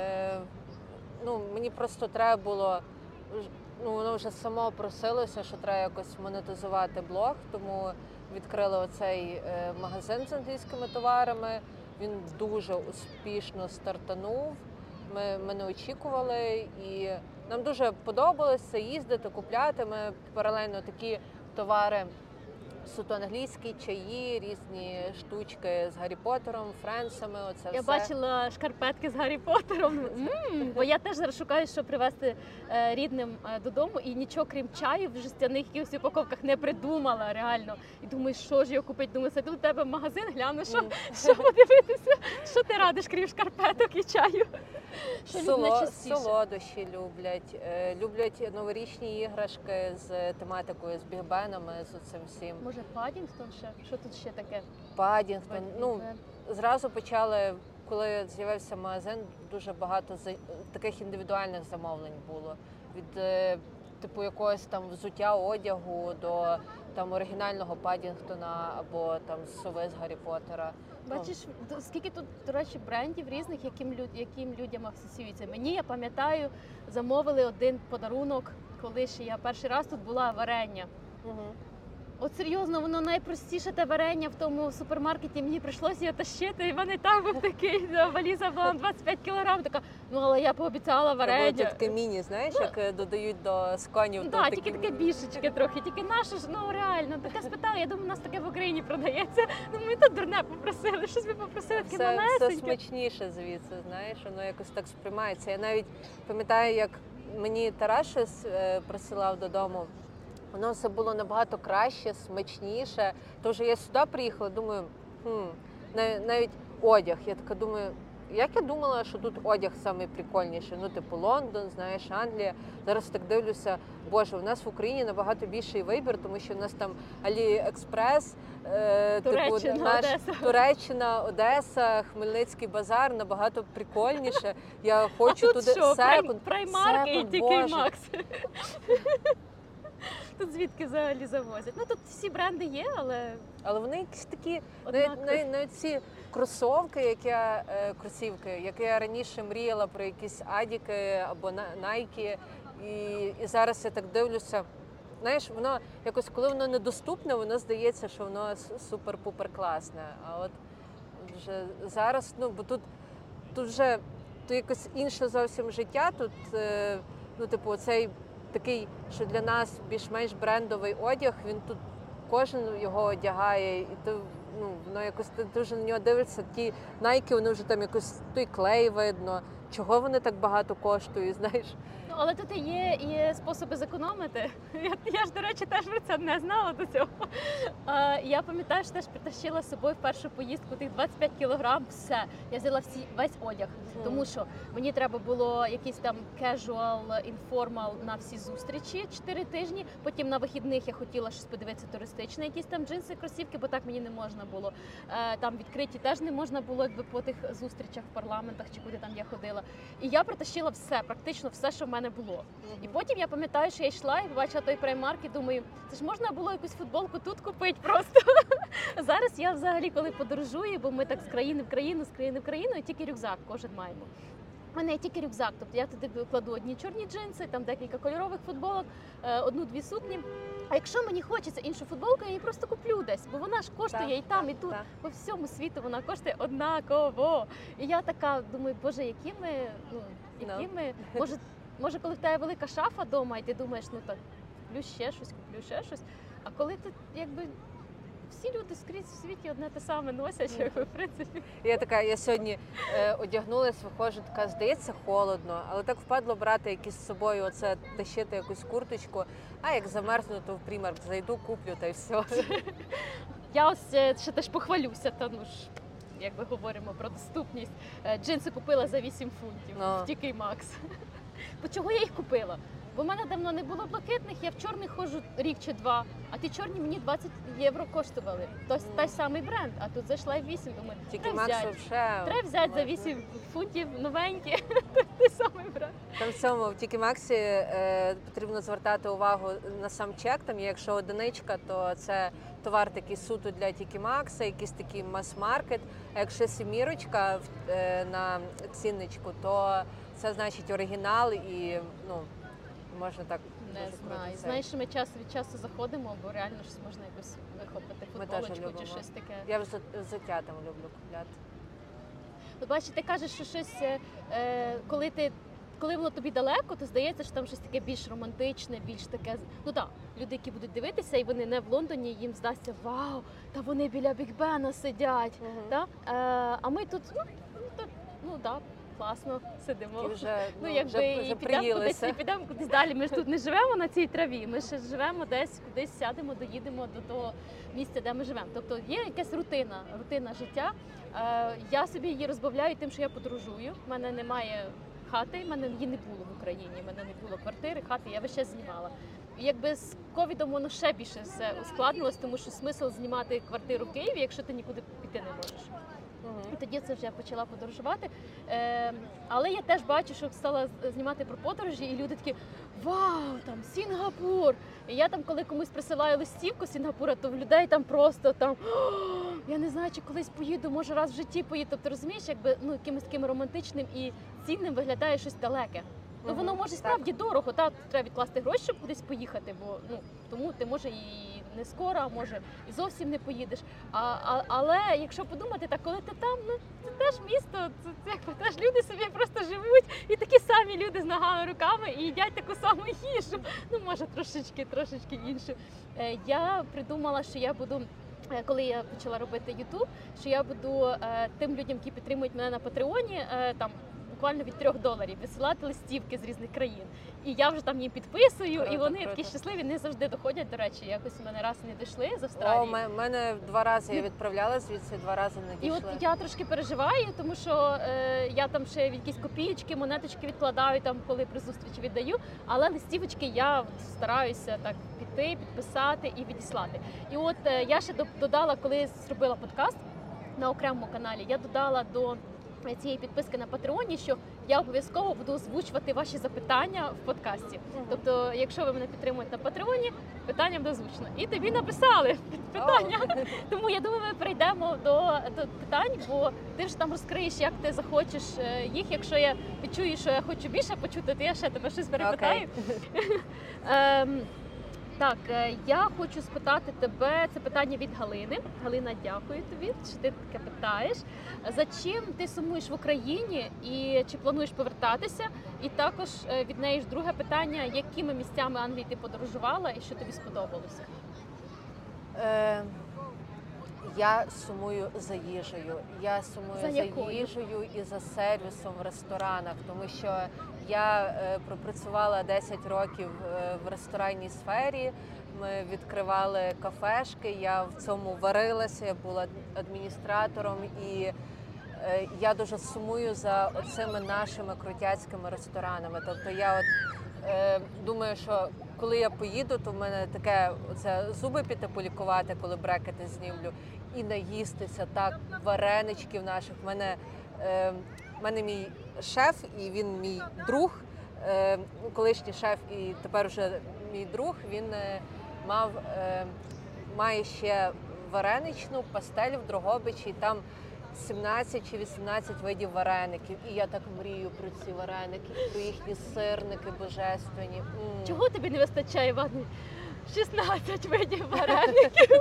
Мені просто треба було, воно вже само просилося, що треба якось монетизувати блог, тому відкрили оцей магазин з англійськими товарами. Він дуже успішно стартанув. Ми не очікували, і нам дуже подобалося їздити, купляти. Ми паралельно такі товари, суто англійські, чаї, різні штучки з Гаррі Поттером, Френсами. Я бачила шкарпетки з Гаррі Поттером, бо я теж зараз шукаю, що привезти рідним додому, і нічого крім чаю в жестяних якихось упаковках не придумала реально. І думаю, що ж його купити? Думаю, сиду у тебе в магазин, гляну, що подивитися, що ти радиш, крім шкарпеток і чаю. Солодощі люблять новорічні іграшки з тематикою, з бігбенами, з оцим всім. Може, Паддінгтон ще? Що тут ще таке? Паддінгтон. Зразу почали, коли з'явився магазин, дуже багато таких індивідуальних замовлень було. Від типу якогось там взуття, одягу до там оригінального Паддінгтона або там сови з Гаррі Поттера. Бачиш, скільки тут, до речі, брендів різних, яким людям асоціюється. Мені, я пам'ятаю, замовили один подарунок, коли ще я перший раз тут була, варення. От серйозно, воно найпростіше те варення в тому супермаркеті, мені прийшлося його тащити, і в мене так був такий, валіза була 25 кілограм, така, але я пообіцяла варення. Це таке міні, знаєш, як додають до сконів. Так, тільки таке більшечке трохи, тільки наше ж, реально, таке спитала, я думаю, у нас таке в Україні продається, ми тут дурне попросили, щось ви попросили, таке малесеньке. Це смачніше звідси, знаєш, воно якось так сприймається. Я навіть пам'ятаю, як мені Тарас щось присилав додому, воно все було набагато краще, смачніше. Тож я сюди приїхала, думаю, навіть одяг. Я така думаю, як я думала, що тут одяг самий прикольніший, ну, типу, Лондон, знаєш, Англія. Зараз так дивлюся, боже, у нас в Україні набагато більший вибір, тому що в нас там Аліекспрес, Туреччина, Одеса, Хмельницький базар набагато прикольніше. Я хочу туди секонд, Праймарк і TK Maxx. Тут звідки взагалі завозять? Ну тут всі бренди є, але вони якісь такі, навіть ці кросівки, як я раніше мріяла про якісь Адіки або Найки, і зараз я так дивлюся, знаєш, воно якось, коли воно недоступне, воно здається, що воно супер-пупер класне, а от вже зараз, ну, бо тут вже тут якось інше зовсім життя, тут, ну, типу, цей такий, що для нас більш-менш брендовий одяг, він тут кожен його одягає, і ти, ну, воно якось ти дуже на нього дивишся, ті Найки, вони вже там якось той клей видно, чого вони так багато коштують, знаєш. Ну, але тут є і способи зекономити. Я ж, до речі, теж про це не знала до цього. Я пам'ятаю, що теж притащила з собою в першу поїздку тих 25 кілограм, все. Я взяла весь одяг, тому що мені треба було якийсь там casual, informal на всі зустрічі 4 тижні. Потім на вихідних я хотіла щось подивитися туристичне, якісь там джинси, кросівки, бо так мені не можна було. Там відкриті теж не можна було, якби по тих зустрічах в парламентах чи куди там я ходила. І я притащила все, практично все, що в мене було. І потім я пам'ятаю, що я йшла і побачила той Primark і думаю, це ж можна було якусь футболку тут купити просто. Зараз я взагалі, коли подорожую, бо ми так з країни в країну, і тільки рюкзак кожен маємо. У мене є тільки рюкзак, тобто я туди кладу одні чорні джинси, там декілька кольорових футболок, одну-дві сукні. А якщо мені хочеться іншу футболку, я її просто куплю десь, бо вона ж коштує і там, і тут. По всьому світу вона коштує однаково. І я така думаю, боже, які ми, може, коли в тебе велика шафа вдома, і ти думаєш, ну так, куплю ще щось. А коли ти, якби, всі люди скрізь в світі одне те саме носять, якби, в принципі. Я сьогодні одягнулась, виходжу, така, здається, холодно, але так впадло брати якісь з собою, оце, тащити якусь курточку, а як замерзну, то в Primark зайду, куплю, та й все. Я ось ще теж похвалюся, та ну ж, як ми говоримо про доступність. Джинси купила за 8 фунтів в TK Maxx. Бо чого я їх купила? Бо в мене давно не було блакитних, я в чорних ходжу рік чи два, а ті чорні мені 20 євро коштували. Тобто той самий бренд, а тут зайшла і 8, думаю, треба взяти за 8 фунтів новенькі, той самий бренд. Там в цьому, в TK Maxx потрібно звертати увагу на сам чек, там якщо одиничка, то це товар такий суто для TK Maxx, якийсь такий мас-маркет, а якщо сімірочка на цінничку, то це значить оригінал і, ну, можна так. Не знаю. Знаєш, що ми час від часу заходимо, бо реально щось можна якось вихопити, футболочку чи щось таке. Я взуття там люблю купляти. От бачиш, ти кажеш, що щось, коли воно тобі далеко, то здається, що там щось таке більш романтичне, більш таке. Ну так, люди, які будуть дивитися, і вони не в Лондоні, їм здасться, вау, та вони біля Біг Бена сидять. Та? А ми тут, класно сидимо. Вже приїлися. І підемо кудись далі. Ми ж тут не живемо на цій траві, ми ще живемо десь, кудись сядемо, доїдемо до того місця, де ми живемо. Тобто є якась рутина життя. Я собі її розбавляю тим, що я подорожую. У мене немає хати, в мене її не було в Україні, в мене не було квартири, хати, я весь час знімала. І якби з ковідом воно ще більше все ускладнилось, тому що смисл знімати квартиру в Києві, якщо ти нікуди піти не можеш. І тоді це вже я почала подорожувати. Але я теж бачу, що стала знімати про подорожі, і люди такі, вау, там Сінгапур! І я там, коли комусь присилаю листівку з Сінгапура, то в людей там просто там, я не знаю, чи колись поїду, може раз в житті поїду. Тобто, розумієш, якби, ну, якимось таким романтичним і цінним виглядає щось далеке. Ну, воно може справді дорого, треба відкласти гроші, щоб кудись поїхати, бо тому ти може і не скоро, а може і зовсім не поїдеш. Але якщо подумати, так коли ти там, це теж місто, це теж люди собі просто живуть, і такі самі люди з ногами, руками і їдять таку саму їжу. Ну, може, трошечки іншу. Я придумала, що я буду, коли я почала робити YouTube, що я буду тим людям, які підтримують мене на Патреоні, там, буквально від $3 висилати листівки з різних країн. І я вже там їм підписую, Круто, і вони круто. такі щасливі, не завжди доходять, до речі. Якось в мене раз не дійшли з О, Австралії. мене 2 рази я відправляла звідси, 2 рази не І от дійшли. я трошки переживаю, тому що я там ще якісь копійки, монеточки відкладаю, там, коли при зустрічі віддаю, але листівочки я от стараюся так піти, підписати і відіслати. І от я ще додала, коли зробила подкаст на окремому каналі, я додала до цієї підписки на Патреоні, що я обов'язково буду озвучувати ваші запитання в подкасті. Тобто, якщо ви мене підтримуєте на Патреоні, питання буде озвучено. І тобі написали питання. Тому я думаю, ми перейдемо до питань, бо ти ж там розкриєш, як ти захочеш їх. Якщо я відчую, що я хочу більше почути, то я ще тебе щось перепитаю. Так, я хочу спитати тебе, це питання від Галини. Галина, дякую тобі, що ти таке питаєш. За чим ти сумуєш в Україні і чи плануєш повертатися? І також від неї ж друге питання, якими місцями Англії ти подорожувала і що тобі сподобалося? Я сумую за їжею. Я сумую За за якою? їжею і за сервісом в ресторанах, тому що я пропрацювала 10 років в ресторанній сфері. Ми відкривали кафешки, я в цьому варилася, я була адміністратором, і я дуже сумую за оцими нашими крутяцькими ресторанами. Тобто я от думаю, що коли я поїду, то в мене таке оце зуби піти полікувати, коли брекети знімлю, і наїстися так вареничків наших. В мене мій шеф, і він мій друг, колишній шеф, і тепер вже мій друг. Він має ще вареничну пастель в Дрогобичі, і там 17 чи 18 видів вареників. І я так мрію про ці вареники, про їхні сирники божественні. Чого тобі не вистачає, Іван? 16 видів вареників.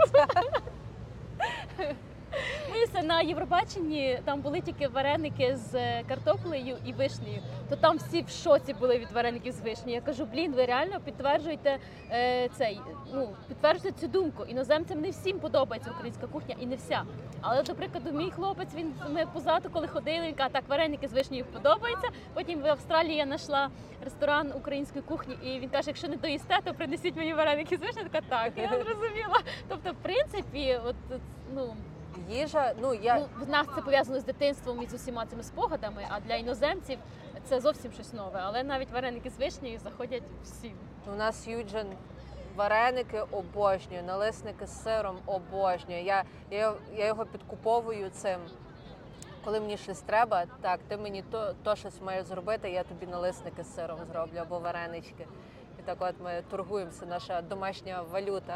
Ми на Євробаченні, там були тільки вареники з картоплею і вишнею, то там всі в шоці були від вареників з вишнею. Я кажу, ви реально підтверджуєте підтверджуєте цю думку. Іноземцям не всім подобається українська кухня і не вся. Але, до прикладу, мій хлопець, ми позаду, коли ходили, він каже, так, вареники з вишнею подобаються. Потім в Австралії я знайшла ресторан української кухні, і він каже, якщо не доїсте, то принесіть мені вареники з вишнею. Я така, так, я зрозуміла. Тобто, в принципі, їжа, в нас це пов'язано з дитинством і з усіма цими спогадами, а для іноземців це зовсім щось нове. Але навіть вареники з вишнею заходять всім. У нас Юджин вареники обожнює, налисники з сиром обожнює. Я його підкуповую цим. Коли мені щось треба, так, ти мені то щось маєш зробити, я тобі налисники з сиром зроблю або варенички. І так от ми торгуємося, наша домашня валюта.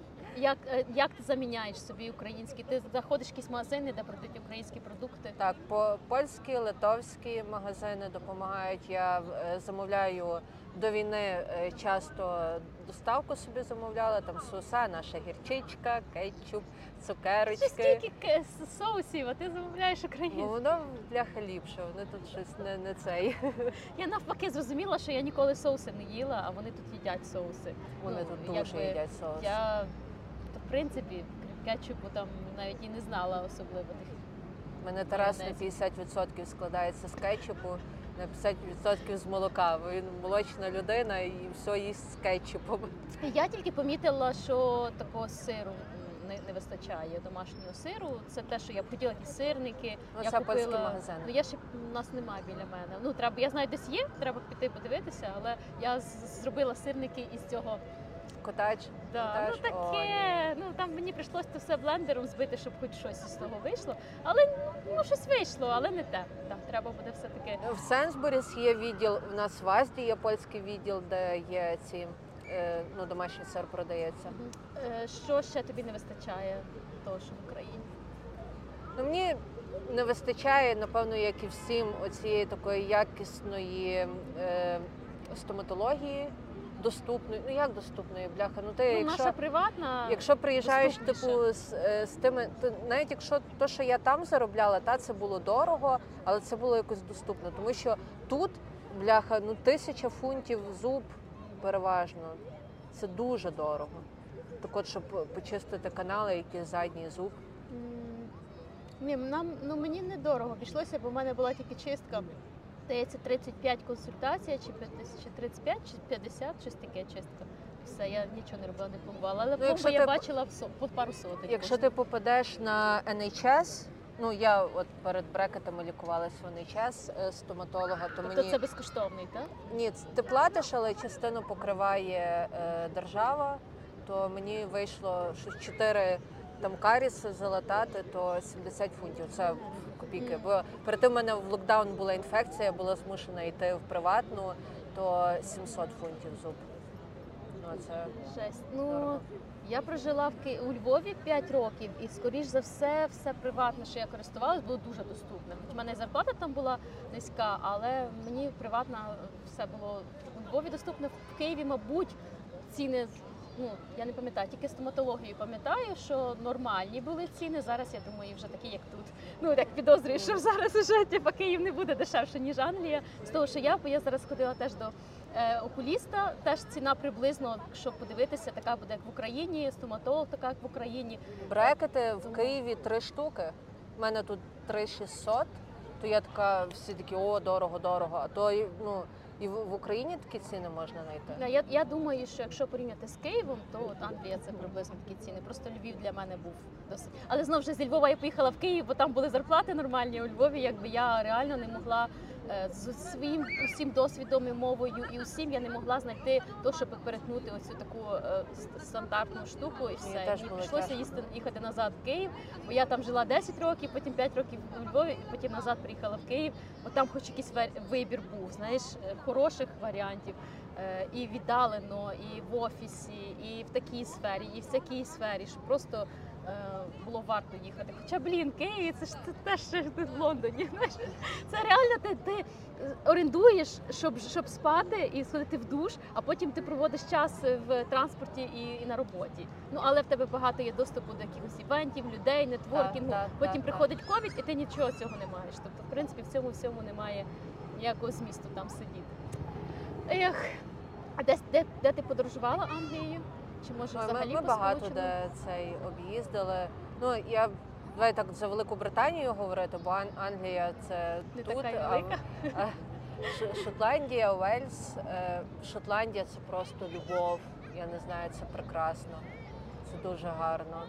Як ти заміняєш собі українські? Ти заходиш в якісь магазини, де продають українські продукти? Так, польські, литовські магазини допомагають. Я замовляю до війни, часто доставку собі замовляла, там соуса, наша гірчичка, кетчуп, цукерочки. Скільки соусів, а ти замовляєш українські? Воно бляха ліпше, вони тут щось не цей. Я навпаки зрозуміла, що я ніколи соуси не їла, а вони тут їдять соуси. Вони тут дуже їдять соус. В принципі, крім кетчупу там навіть і не знала особливо тих. У мене Тарас на 50% складається з кетчупу, на 50% з молока. Він молочна людина і все їсть з кетчупом. Я тільки помітила, що такого сиру не вистачає, домашнього сиру. Це те, що я б хотіла, якісь сирники. Це польські магазини. У нас немає біля мене. Я знаю, десь є, треба піти подивитися, але я зробила сирники із цього. Котач? Да, таке. Там мені прийшлося це все блендером збити, щоб хоч щось із того вийшло. Але щось вийшло, але не те. Так, треба буде все-таки. В Сенсбуріс є відділ, у нас в Азді є польський відділ, де є ці домашній сир продається. Що ще тобі не вистачає того, що в Україні? Мені не вистачає, напевно, як і всім, оцієї такої якісної стоматології. Доступної, як доступної, бляха? Наша приватна. Якщо приїжджаєш з тими, то навіть якщо те, що я там заробляла, це було дорого, але це було якось доступно, тому що тут, бляха, 1000 фунтів зуб переважно, це дуже дорого. Так от, щоб почистити канали, який задній зуб. Ні, мені недорого пішлося, бо в мене була тільки чистка. Здається, 35 консультацій, чи 35, чи 50, щось таке, чистка. Все, я нічого не робила, не пломбувала. Але пломбу я бачила по пару сотень. Якщо ти попадеш на NHS, ну я от перед брекетами лікувалась в NHS стоматолога, то Тобто мені... це безкоштовний, так? Ні, ти платиш, але частину покриває держава, то мені вийшло щось 4 там каріси залатати, то 70 фунтів. Це копійки. Бо перед тим в мене в локдаун була інфекція, я була змушена йти в приватну, то 700 фунтів зуб. Ну, це Жесть. дорого. Ну, я прожила у Львові 5 років, і, скоріш за все приватне, що я користувалась, було дуже доступне. У мене зарплата там була низька, але мені приватно все було у Львові доступне. В Києві, мабуть, ціни, ну, я не пам'ятаю, тільки стоматологію пам'ятаю, що нормальні були ціни. Зараз, я думаю, вже такі, як тут. Ну, як підозрюю, що зараз вже Київ не буде дешевше, ніж Англія. З того, що я зараз ходила теж до окуліста, теж ціна приблизно, щоб подивитися, така буде, як в Україні, стоматолог така, як в Україні. Брекети в Києві 3 штуки. У мене тут 3600, то я така, всі такі, о, дорого. А то, ну, і в Україні такі ціни можна знайти. Я думаю, що якщо порівняти з Києвом, то от Англія це приблизно такі ціни. Просто Львів для мене був досить. Але знову ж зі Львова я поїхала в Київ, бо там були зарплати нормальні. А у Львові якби я реально не могла з своїм усім досвідом і мовою і усім я не могла знайти то, щоб перетнути оцю таку стандартну штуку і все. Мені прийшлося їхати назад в Київ, бо я там жила 10 років, потім 5 років у Львові, і потім назад приїхала в Київ, бо там хоч якийсь вибір був, знаєш, хороших варіантів. І віддалено, і в офісі, і в такій сфері, і в всякій сфері, що просто було варто їхати. Хоча, Київ, це ж теж в Лондоні. Знаєш? Це реально ти орендуєш, щоб спати і сходити в душ, а потім ти проводиш час в транспорті і на роботі. Ну, але в тебе багато є доступу до якихось івентів, людей, нетворкінгу. Потім приходить ковід, і ти нічого цього не маєш. Тобто, в принципі, в цьому всьому немає ніякого змісту там сидіти. Ех, а де ти подорожувала Англією? Чи може взагалі ми багато де цей об'їздили. Ну, давай так за Велику Британію говорити, бо Англія це не тут, така велика. Шотландія, Уельс. Шотландія це просто любов. Я не знаю, це прекрасно. Це дуже гарно.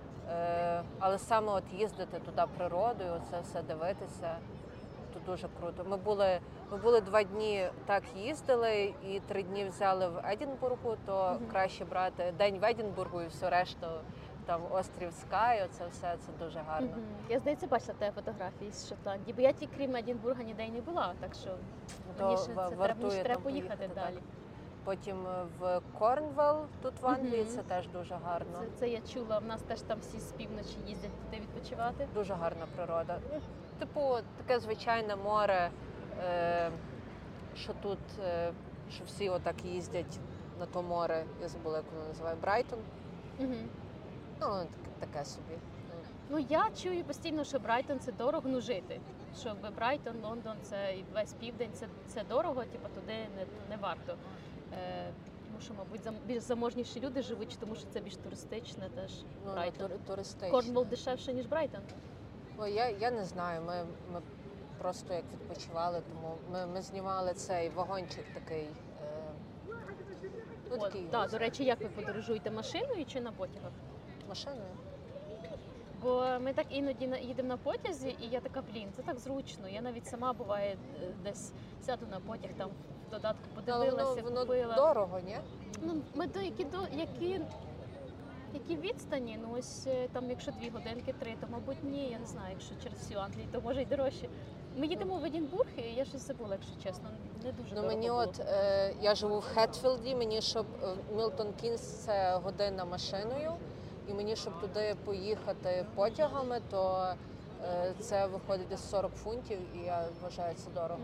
Але саме от їздити туди природою, це все дивитися. Тут дуже круто. Ми були 2 дні так їздили і 3 дні взяли в Едінбургу, то краще брати день в Едінбургу і все решту, там острів Скай, це все, це дуже гарно. Я, здається, бачила тебе фотографії з Шотландії, бо я тільки крім Едінбурга ніде й не була, так що мені ще треба поїхати далі. Так. Потім в Корнвелл, тут в Англії, це теж дуже гарно. Це я чула, в нас теж там всі з півночі їздять туди відпочивати. Дуже гарна природа. Типу, таке звичайне море, що тут, що всі отак їздять на то море, я забула, як воно називає, Брайтон. Ну, таке собі. Ну, я чую постійно, що Брайтон – це дорого жити. Що Брайтон, Лондон – це і весь південь, це дорого, типу, туди не варто. Тому що, мабуть, більш заможніші люди живуть, тому що це більш туристичне теж Брайтон. Туристичне. Корнвелл дешевше, ніж Брайтон? Ой, я не знаю, ми просто як відпочивали, тому ми знімали цей вагончик такий. Так, до речі, як ви подорожуєте, машиною чи на потягах? Машиною. Бо ми так іноді їдемо на потязі, і я така, це так зручно. Я навіть сама, буває, десь сяду на потяг, там в додатку подивилася, воно купила. Дорого, ні? Ну, ми які відстані, ну ось там, якщо 2 годинки, 3, то, мабуть, ні, я не знаю, якщо через всю Англію, то може й дорожче. Ми їдемо в Едінбург, і я щось забула, якщо чесно, не дуже дорого мені було. Я живу в Хетфілді, мені, щоб Мілтон Кінс це година машиною, і мені, щоб туди поїхати потягами, то це виходить десь 40 фунтів, і я вважаю, це дорого.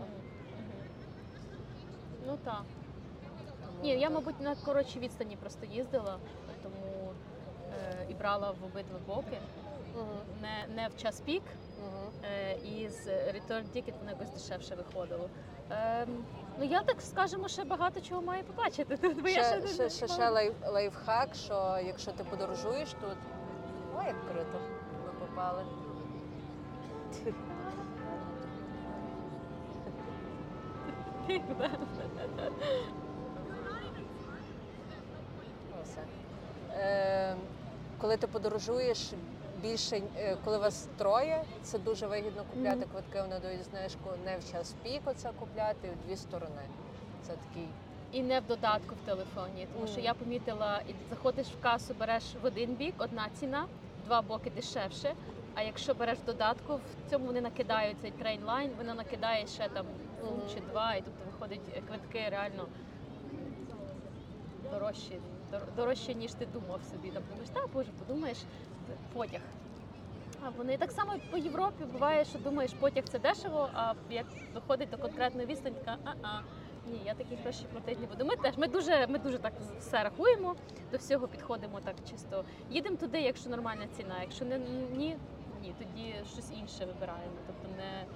Ну так. Ні, я, мабуть, на коротшій відстані просто їздила, тому і брала в обидва боки. Не в час пік, і з return ticket воно якось дешевше виходило. Ну, я так скажемо, ще багато чого маю побачити тут. Бо ще лайфхак, що якщо ти подорожуєш тут, ой, як круто, ми попали. Все. Коли ти подорожуєш більше, коли вас троє, це дуже вигідно купляти квитки на доїзну знижку, не в час пік оце купляти, в дві сторони. Це такий. І не в додатку в телефоні, тому що я помітила, заходиш в касу, береш в один бік, одна ціна, два боки дешевше, а якщо береш в додатку, в цьому вони накидають цей трейнлайн, вона накидає ще там фунт чи два, і тобто виходить квитки реально дорожче, ніж ти думав собі. Там думаєш, так, боже, подумаєш, потяг. А вони так само по Європі буває, що думаєш, потяг це дешево, а як доходить до конкретної відстані, така, ні, я такі гроші платити не буду. Ми дуже так все рахуємо, до всього підходимо так чисто. Їдемо туди, якщо нормальна ціна, якщо ні, тоді щось інше вибираємо. Тобто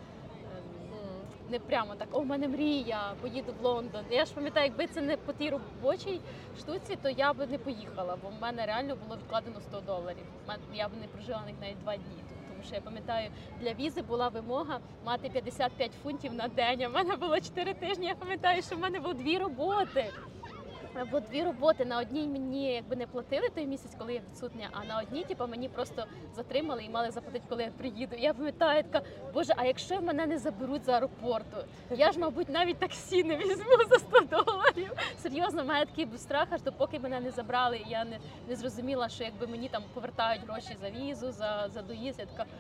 не прямо так, в мене мрія, поїду в Лондон. Я ж пам'ятаю, якби це не по тій робочій штуці, то я б не поїхала, бо в мене реально було відкладено $100. Я б не прожила навіть 2 дні. Тому що я пам'ятаю, для візи була вимога мати 55 фунтів на день, а в мене було 4 тижні. Я пам'ятаю, що в мене було 2 роботи. Або 2 роботи. На одній мені якби не платили той місяць, коли я відсутня, а на одній мені просто затримали і мали заплатити, коли я приїду. Я пам'ятаю, така, боже, а якщо мене не заберуть з аеропорту? Я ж, мабуть, навіть таксі не візьму за $100. Серйозно, в мене такий був страх, аж допоки мене не забрали, і я не зрозуміла, що якби мені там повертають гроші за візу, за доїзд. Я така,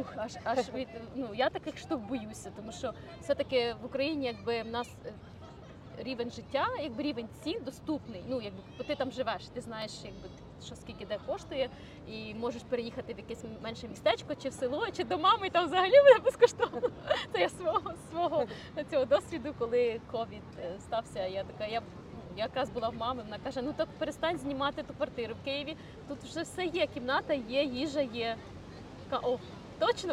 я таких штук боюся, тому що все-таки в Україні, якби в нас рівень життя, якби рівень цін доступний. Бо ти там живеш, ти знаєш, якби що скільки де коштує, і можеш переїхати в якесь менше містечко, чи в село, чи до мами, і там взагалі буде безкоштовно. Це я свого цього досвіду, коли ковід стався. Я якраз була в мами, вона каже, так перестань знімати ту квартиру в Києві, тут вже все є, кімната є, їжа є. Така, точно?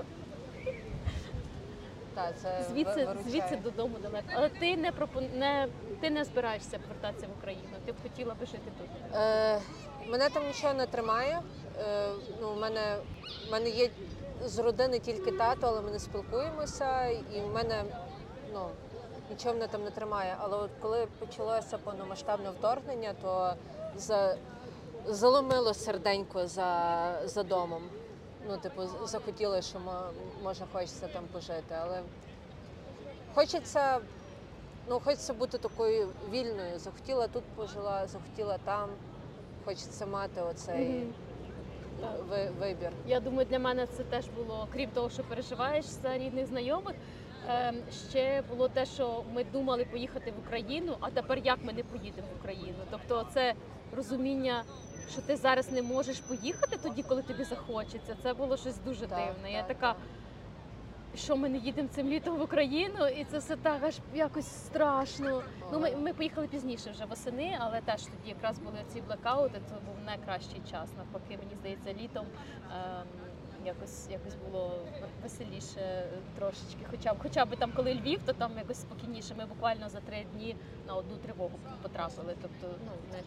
Так, це звідси додому далеко. Але ти не збираєшся повертатися в Україну, ти б хотіла би жити тут? Мене там нічого не тримає. У мене є з родини тільки тато, але ми не спілкуємося, і в мене нічого мене там не тримає. Але от коли почалося повномасштабне вторгнення, то заломило серденько за домом. Захотіли, що може хочеться там пожити, але хочеться бути такою вільною. Захотіла тут пожила, захотіла там. Хочеться мати оцей вибір. Я думаю, для мене це теж було, крім того, що переживаєш за рідних знайомих, ще було те, що ми думали поїхати в Україну, а тепер як ми не поїдемо в Україну. Тобто це розуміння, що ти зараз не можеш поїхати тоді, коли тобі захочеться. Це було щось дуже дивне. Я така, що ми не їдемо цим літом в Україну, і це все так аж якось страшно. Ми поїхали пізніше вже восени, але теж тоді якраз були ці блекаути, це був найкращий час. Навпаки, мені здається, літом якось було веселіше трошечки. Хоча б там, коли Львів, то там якось спокійніше. Ми буквально за 3 дні на одну тривогу потрапили. Тобто,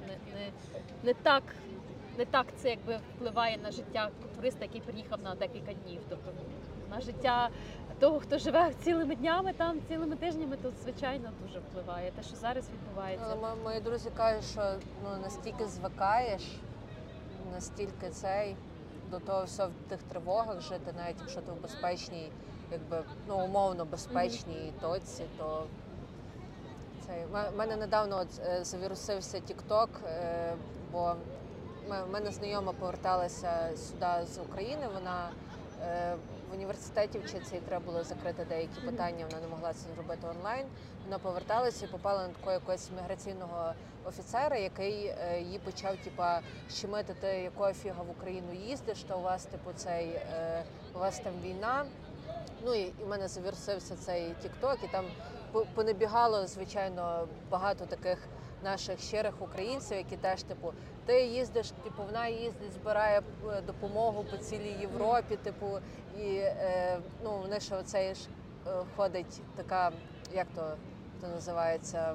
не так це якби впливає на життя туриста, який приїхав на декілька днів. Тобто на життя того, хто живе цілими днями, там цілими тижнями, то звичайно дуже впливає. Те, що зараз відбувається. Але мої друзі кажуть, що настільки звикаєш, настільки до того всього в тих тривогах жити, навіть якщо ти в безпечній, якби умовно безпечній точці, то в мене недавно завірусився TikTok, бо в мене знайома поверталася сюди з України, вона в університеті вчиться, і треба було закрити деякі питання, вона не могла це зробити онлайн. Вона поверталася і попала на такого якогось міграційного офіцера, який їй почав щемити, ти якого фіга в Україну їздиш, то у вас у вас там війна. І в мене завірусився цей TikTok, і там понабігало, звичайно, багато таких наших щирих українців, які теж ти їздиш, вона їздить, збирає допомогу по цілій Європі, і вони ще оцей ж ходить така, як то називається,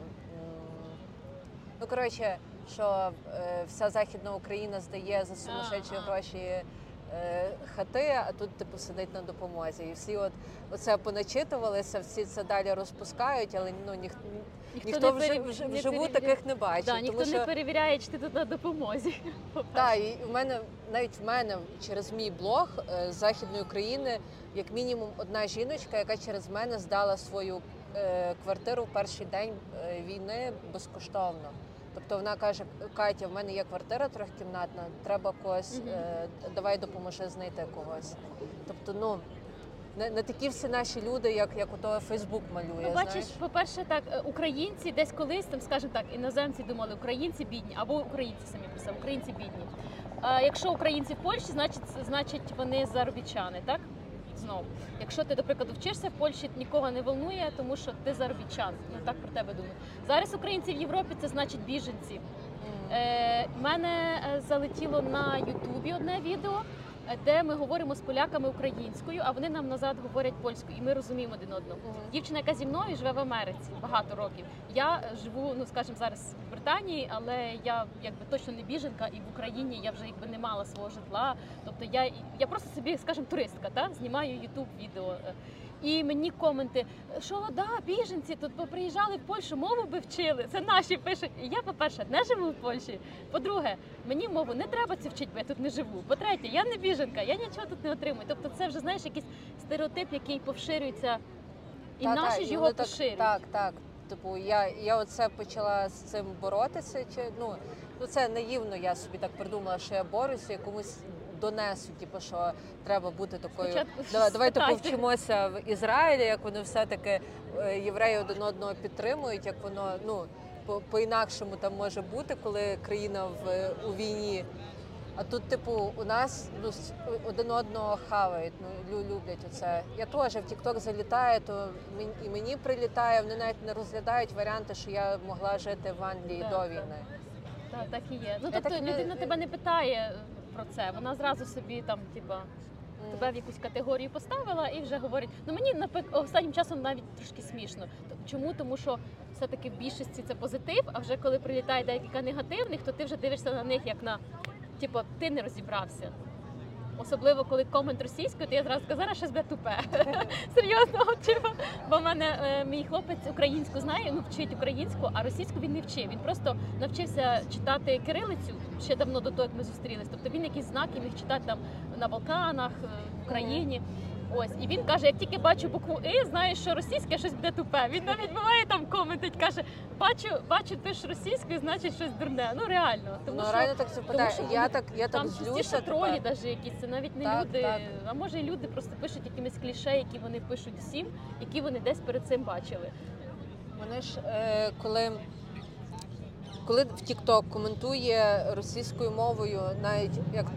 що вся Західна Україна здає за сумасшедші гроші хати, а тут типу сидить на допомозі. І всі оце поначитувалися, всі це далі розпускають, але ніхто вживу таких не бачить. Да, ніхто не перевіряє, чи ти тут на допомозі. Так, і навіть в мене через мій блог з Західної України як мінімум одна жіночка, яка через мене здала свою квартиру в перший день війни безкоштовно. Тобто вона каже: Катя, в мене є квартира трьохкімнатна, треба когось, давай допоможи знайти когось. Тобто, не такі всі наші люди, як ото Фейсбук малює. Ну, бачиш, по-перше, так, українці десь колись, там, скажімо так, іноземці думали, українці бідні, або українці самі писали, українці бідні. А якщо українці в Польщі, значить вони заробітчани, так? Знову. Якщо ти, до прикладу, вчишся в Польщі, нікого не волнує, тому що ти заробітчан. Ну, так про тебе думають. Зараз українці в Європі – це значить біженці. В мене залетіло на Ютубі одне відео, де ми говоримо з поляками українською, а вони нам назад говорять польською, і ми розуміємо один одного. Дівчина, яка зі мною живе в Америці багато років. Я живу, скажімо, зараз в Британії, але я точно не біженка, і в Україні я вже не мала свого житла. Тобто я просто собі, скажімо, туристка, знімаю ютуб відео. І мені коменти, що біженці тут приїжджали в Польщу, мову би вчили. Це наші пишуть. І я, по-перше, не живу в Польщі. По-друге, мені мову не треба це вчити, бо я тут не живу. По-третє, я не біженка, я нічого тут не отримую. Тобто це вже, знаєш, якийсь стереотип, який поширюється, і наші ж його поширюють. Так. Типу, я оце почала з цим боротися. Це наївно, я собі так придумала, що я борюся, якомусь донесу, що треба бути такою. Давайте повчимося в Ізраїлі, як вони все-таки євреї один одного підтримують, як воно по-інакшому там може бути, коли країна у війні. А тут, у нас один одного хавають, люблять оце. Я теж в TikTok залітаю, то і мені прилітає, вони навіть не розглядають варіанти, що я могла жити в Англії до війни. Так і є. Тобто людина тебе не питає про це, вона зразу собі тебе в якусь категорію поставила і вже говорить. Мені останнім часом навіть трошки смішно. Чому? Тому що все-таки в більшості це позитив, а вже коли прилітає декілька негативних, то ти вже дивишся на них як на, ти не розібрався. Особливо, коли комент російською, то я зразу сказала, що тебе тупе. Серйозно, бо в мене мій хлопець українську знає, вчить українську, а російську він не вчив. Він просто навчився читати кирилицю ще давно до того, як ми зустрілись. Тобто він якісь знаки міг читати там на Балканах, в Україні. Ось, і він каже, як тільки бачу букву «и», знаєш, що російське щось буде тупе. Він навіть буває там коментить, каже, бачу, пишеш російською, значить щось дурне. Реально. Реально так запитаю. Я так злюся. Там тролі навіть якісь, це навіть не люди. Так. А може і люди просто пишуть якимись кліше, які вони пишуть всім, які вони десь перед цим бачили. Вони ж, коли в TikTok коментує російською мовою, навіть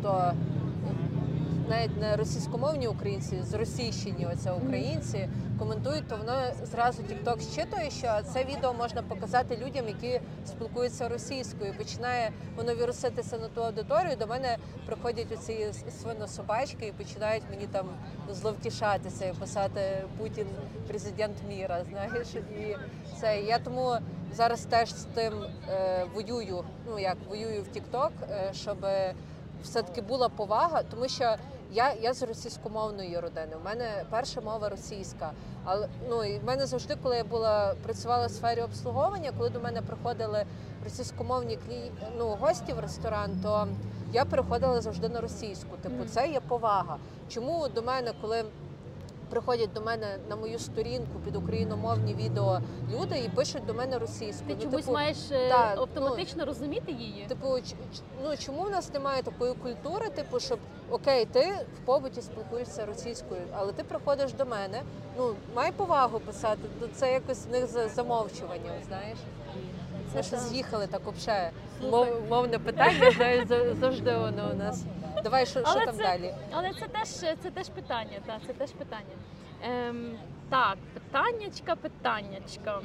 не російськомовні українці, з російщині українці коментують, то воно зразу TikTok щитує, що це відео можна показати людям, які спілкуються російською. Починає воно віруситися на ту аудиторію, до мене приходять оці свинособачки і починають мені там зловтішатися і писати «Путін – президент міра», знаєш. І я тому зараз теж з тим воюю в TikTok, щоб все-таки була повага, тому що я з російськомовної родини, у мене перша мова російська. Але і в мене завжди, коли я працювала в сфері обслуговування, коли до мене приходили російськомовні гості в ресторан, то я переходила завжди на російську. Це є повага. Чому до мене, коли приходять до мене на мою сторінку під україномовні відео люди і пишуть до мене російською. Ти чомусь маєш автоматично розуміти її? Чому в нас немає такої культури, щоб окей, ти в побуті спілкуєшся російською, але ти приходиш до мене, май повагу писати, це якось в них замовчування, знаєш? Ми ще з'їхали так взагалі. Мовне питання, завжди воно у нас. Давай, що там далі? Але це теж питання, це теж питання. Так, питаннячка.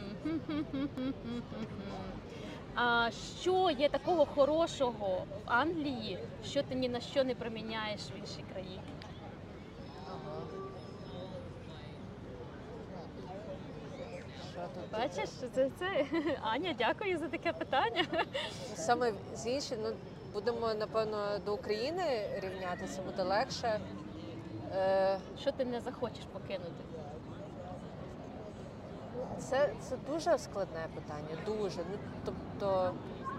А що є такого хорошого в Англії, що ти ні на що не проміняєш в іншій країні? Бачиш, це Аня, дякую за таке питання. Саме з іншої, будемо, напевно, до України рівнятися, буде легше. Що ти не захочеш покинути? Це дуже складне питання, дуже. Ну, тобто,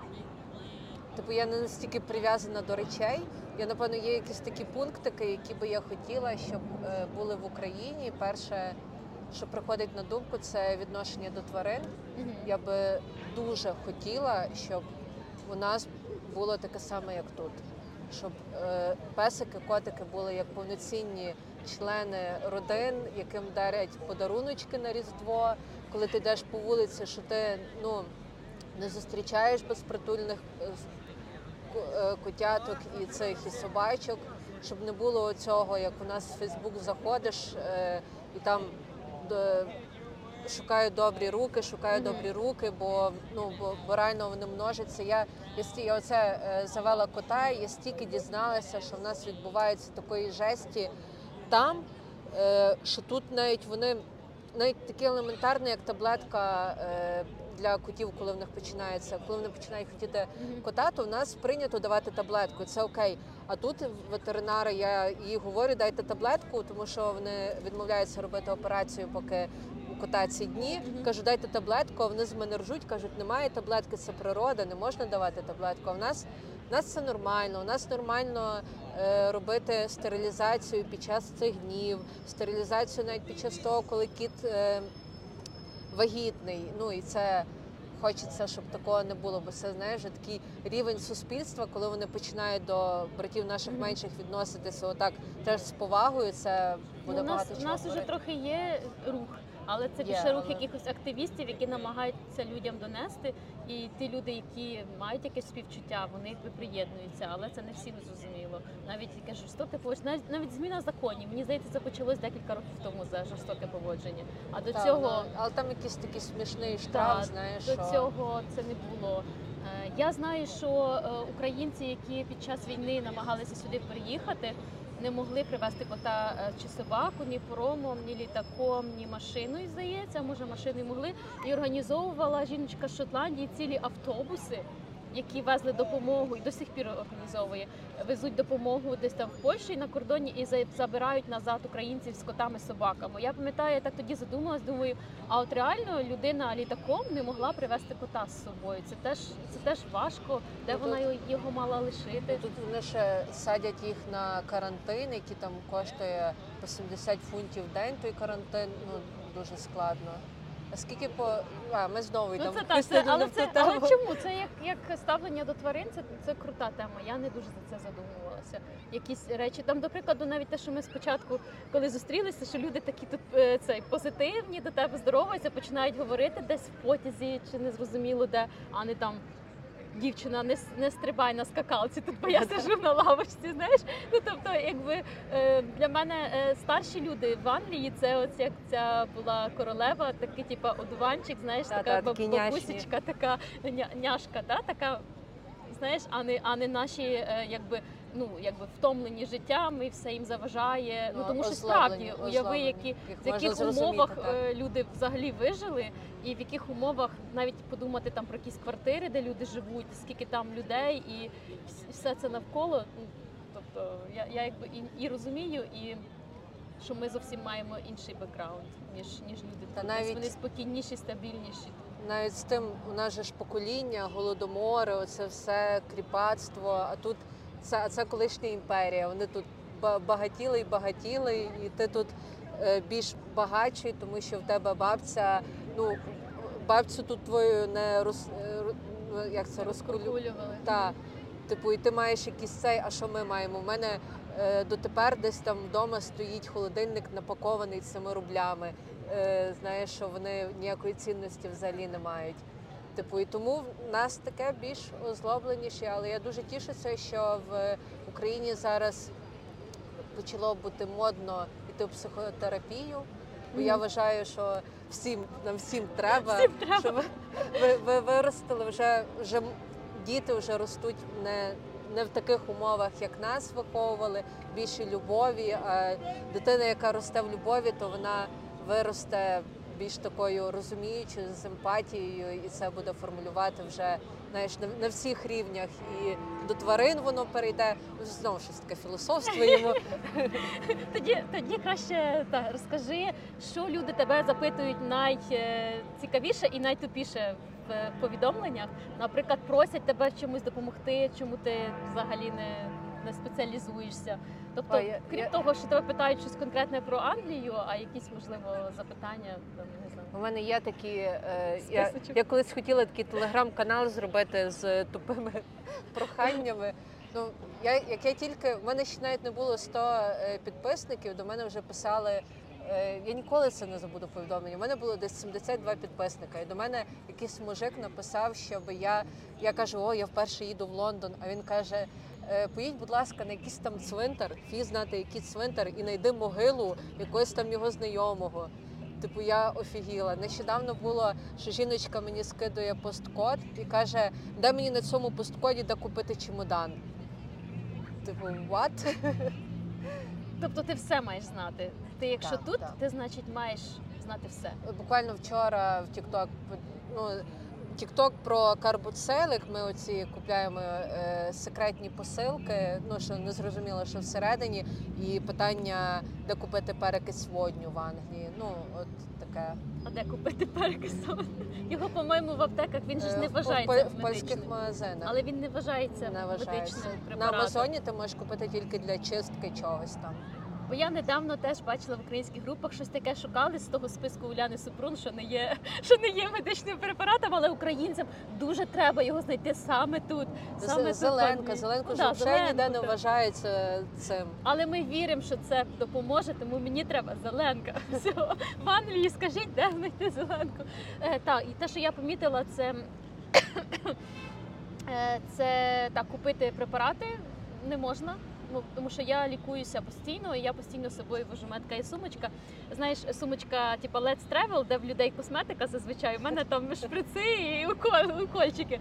я не настільки прив'язана до речей. Я, напевно, є якісь такі пунктики, які би я хотіла, щоб були в Україні. Перше, що приходить на думку, це відношення до тварин. Я би дуже хотіла, щоб у нас було таке саме, як тут. Щоб песики, котики були як повноцінні члени родин, яким дарять подаруночки на Різдво. Коли ти йдеш по вулиці, що ти не зустрічаєш безпритульних котяток і собачок, щоб не було цього, як у нас в Фейсбук заходиш і там шукаю добрі руки, бо реально вони множаться. Я оце завела кота, і я стільки дізналася, що в нас відбувається такої жесті там, що тут навіть таке елементарне, як таблетка для котів, коли вони починають хотіти кота, то в нас прийнято давати таблетку, це окей. А тут ветеринари, я їй говорю, дайте таблетку, тому що вони відмовляються робити операцію, поки у кота ці дні. Кажу, дайте таблетку, а вони з мене ржуть, кажуть, немає таблетки, це природа, не можна давати таблетку. А в нас це нормально, у нас нормально робити стерилізацію під час цих днів, стерилізацію навіть під час того, коли кіт вагітний. І це хочеться, щоб такого не було, бо це, знаєш, такий рівень суспільства, коли вони починають до братів наших менших відноситися отак теж з повагою, це буде багато чого. У нас вже трохи є рух. Але це більше рух якихось активістів, які намагаються людям донести. І ті люди, які мають якесь співчуття, вони якби приєднуються. Але це не всім зрозуміло. Навіть яке жорстоке поводження, навіть зміна законів. Мені здається, це почалось декілька років тому за жорстоке поводження. А до цього... Але там якийсь такий смішний штраф, знаєш. До цього це не було. Я знаю, що українці, які під час війни намагалися сюди переїхати, не могли привезти кота чи собаку ні паромом, ні літаком, ні машиною, здається, може машиною могли. І організовувала жіночка з Шотландії цілі автобуси, які везли допомогу, і до сих пір організовує, везуть допомогу десь там в Польщі на кордоні і забирають назад українців з котами, собаками. Я пам'ятаю, я так тоді задумалась, думаю, а от реально людина літаком не могла привезти кота з собою. Це теж важко, де вона його мала лишити. Тут вони ще садять їх на карантин, який там коштує по 70 фунтів в день, той карантин, дуже складно. А скільки ми знову йдемо але чому? Це як ставлення до тварин, це крута тема. Я не дуже за це задумувалася. Якісь речі, там, до прикладу, навіть те, що ми спочатку, коли зустрілися, що люди такі тут позитивні, до тебе здороваються, починають говорити десь в потязі, чи не зрозуміло де, а не там дівчина, не стрибай на скакалці, тут бо я сижу на лавочці, знаєш. Тобто, якби для мене старші люди в Англії, це ось як ця була королева, такий типу одуванчик, знаєш, така бабусечка, така няшка, така, знаєш, а не наші якби втомлені життям і все їм заважає. Тому що справді, уяви, в яких умовах люди взагалі вижили, і в яких умовах навіть подумати там про якісь квартири, де люди живуть, скільки там людей, і все це навколо. Тобто я якби і розумію, і що ми зовсім маємо інший бекграунд, ніж люди. Та навіть вони спокійніші, стабільніші. Навіть з тим, у нас же ж покоління, голодомори, оце все, кріпацтво, а тут це колишня імперія. Вони тут багатіли, і ти тут більш багатший, тому що в тебе бабця, бабцю тут твою не розкулювали. Так, і ти маєш якийсь цей, а що ми маємо? У мене дотепер десь там вдома стоїть холодильник напакований цими рублями. Знаєш, що вони ніякої цінності взагалі не мають. І тому в нас таке більш озлобленіше, але я дуже тішуся, що в Україні зараз почало бути модно йти в психотерапію, бо я вважаю, що нам всім треба, щоб ви виростили, вже діти вже ростуть не в таких умовах, як нас виховували, більше любові, а дитина, яка росте в любові, то вона виросте більш такою розуміючою, з емпатією, і це буде формулювати вже, знаєш, на всіх рівнях. І до тварин воно перейде. Знову щось таке філософство йому. Тоді краще розкажи, що люди тебе запитують найцікавіше і найтупіше в повідомленнях. Наприклад, просять тебе в чомусь допомогти, чому ти взагалі не спеціалізуєшся. Тобто, крім того, що тебе питають щось конкретне про Англію, а якісь, можливо, запитання, там, не знаю. У мене є такі, я колись хотіла такий телеграм-канал зробити з тупими проханнями. Ну, в мене ще навіть не було 100 підписників, до мене вже писали, я ніколи це не забуду повідомлення, у мене було десь 72 підписника, і до мене якийсь мужик написав, щоб я кажу, я вперше їду в Лондон, а він каже, поїдь, будь ласка, на якийсь там цвинтар, знати який цвинтар, і знайди могилу якогось там його знайомого. Типу, я офігіла. Нещодавно було, що жіночка мені скидує посткод і каже, де мені на цьому посткоді де купити чемодан. Типу, what? Тобто ти все маєш знати. Ти якщо тут, ти, значить, маєш знати все. Буквально вчора в TikTok, TikTok про карбоцелик, ми оці купляємо секретні посилки, що не зрозуміло, що всередині, і питання, де купити перекис водню в Англії. От таке. А де купити перекис? Його, по-моєму, в аптеках, він же ж не вважається медичним. В польських магазинах. Але він не вважається медичним препаратом. На Амазоні ти можеш купити тільки для чистки чогось там. Бо я недавно теж бачила в українських групах щось таке, шукали з того списку Уляни Супрун, що не є медичним препаратом, але українцям дуже треба його знайти саме тут. Зеленка вже ніде не вважається цим. Але ми віримо, що це допоможе, тому мені треба зеленка. Все. В Англії скажіть, де знайти зеленку. І те, що я помітила, це купити препарати не можна. Тому що я лікуюся постійно, і я постійно з собою вожу. У мене така є сумочка. Знаєш, сумочка типу Let's Travel, де в людей косметика зазвичай. У мене там шприци і укольчики.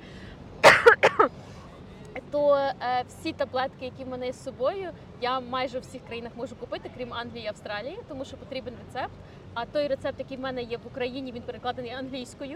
То всі таблетки, які в мене є з собою, я майже у всіх країнах можу купити, крім Англії і Австралії, тому що потрібен рецепт. А той рецепт, який в мене є в Україні, він перекладений англійською.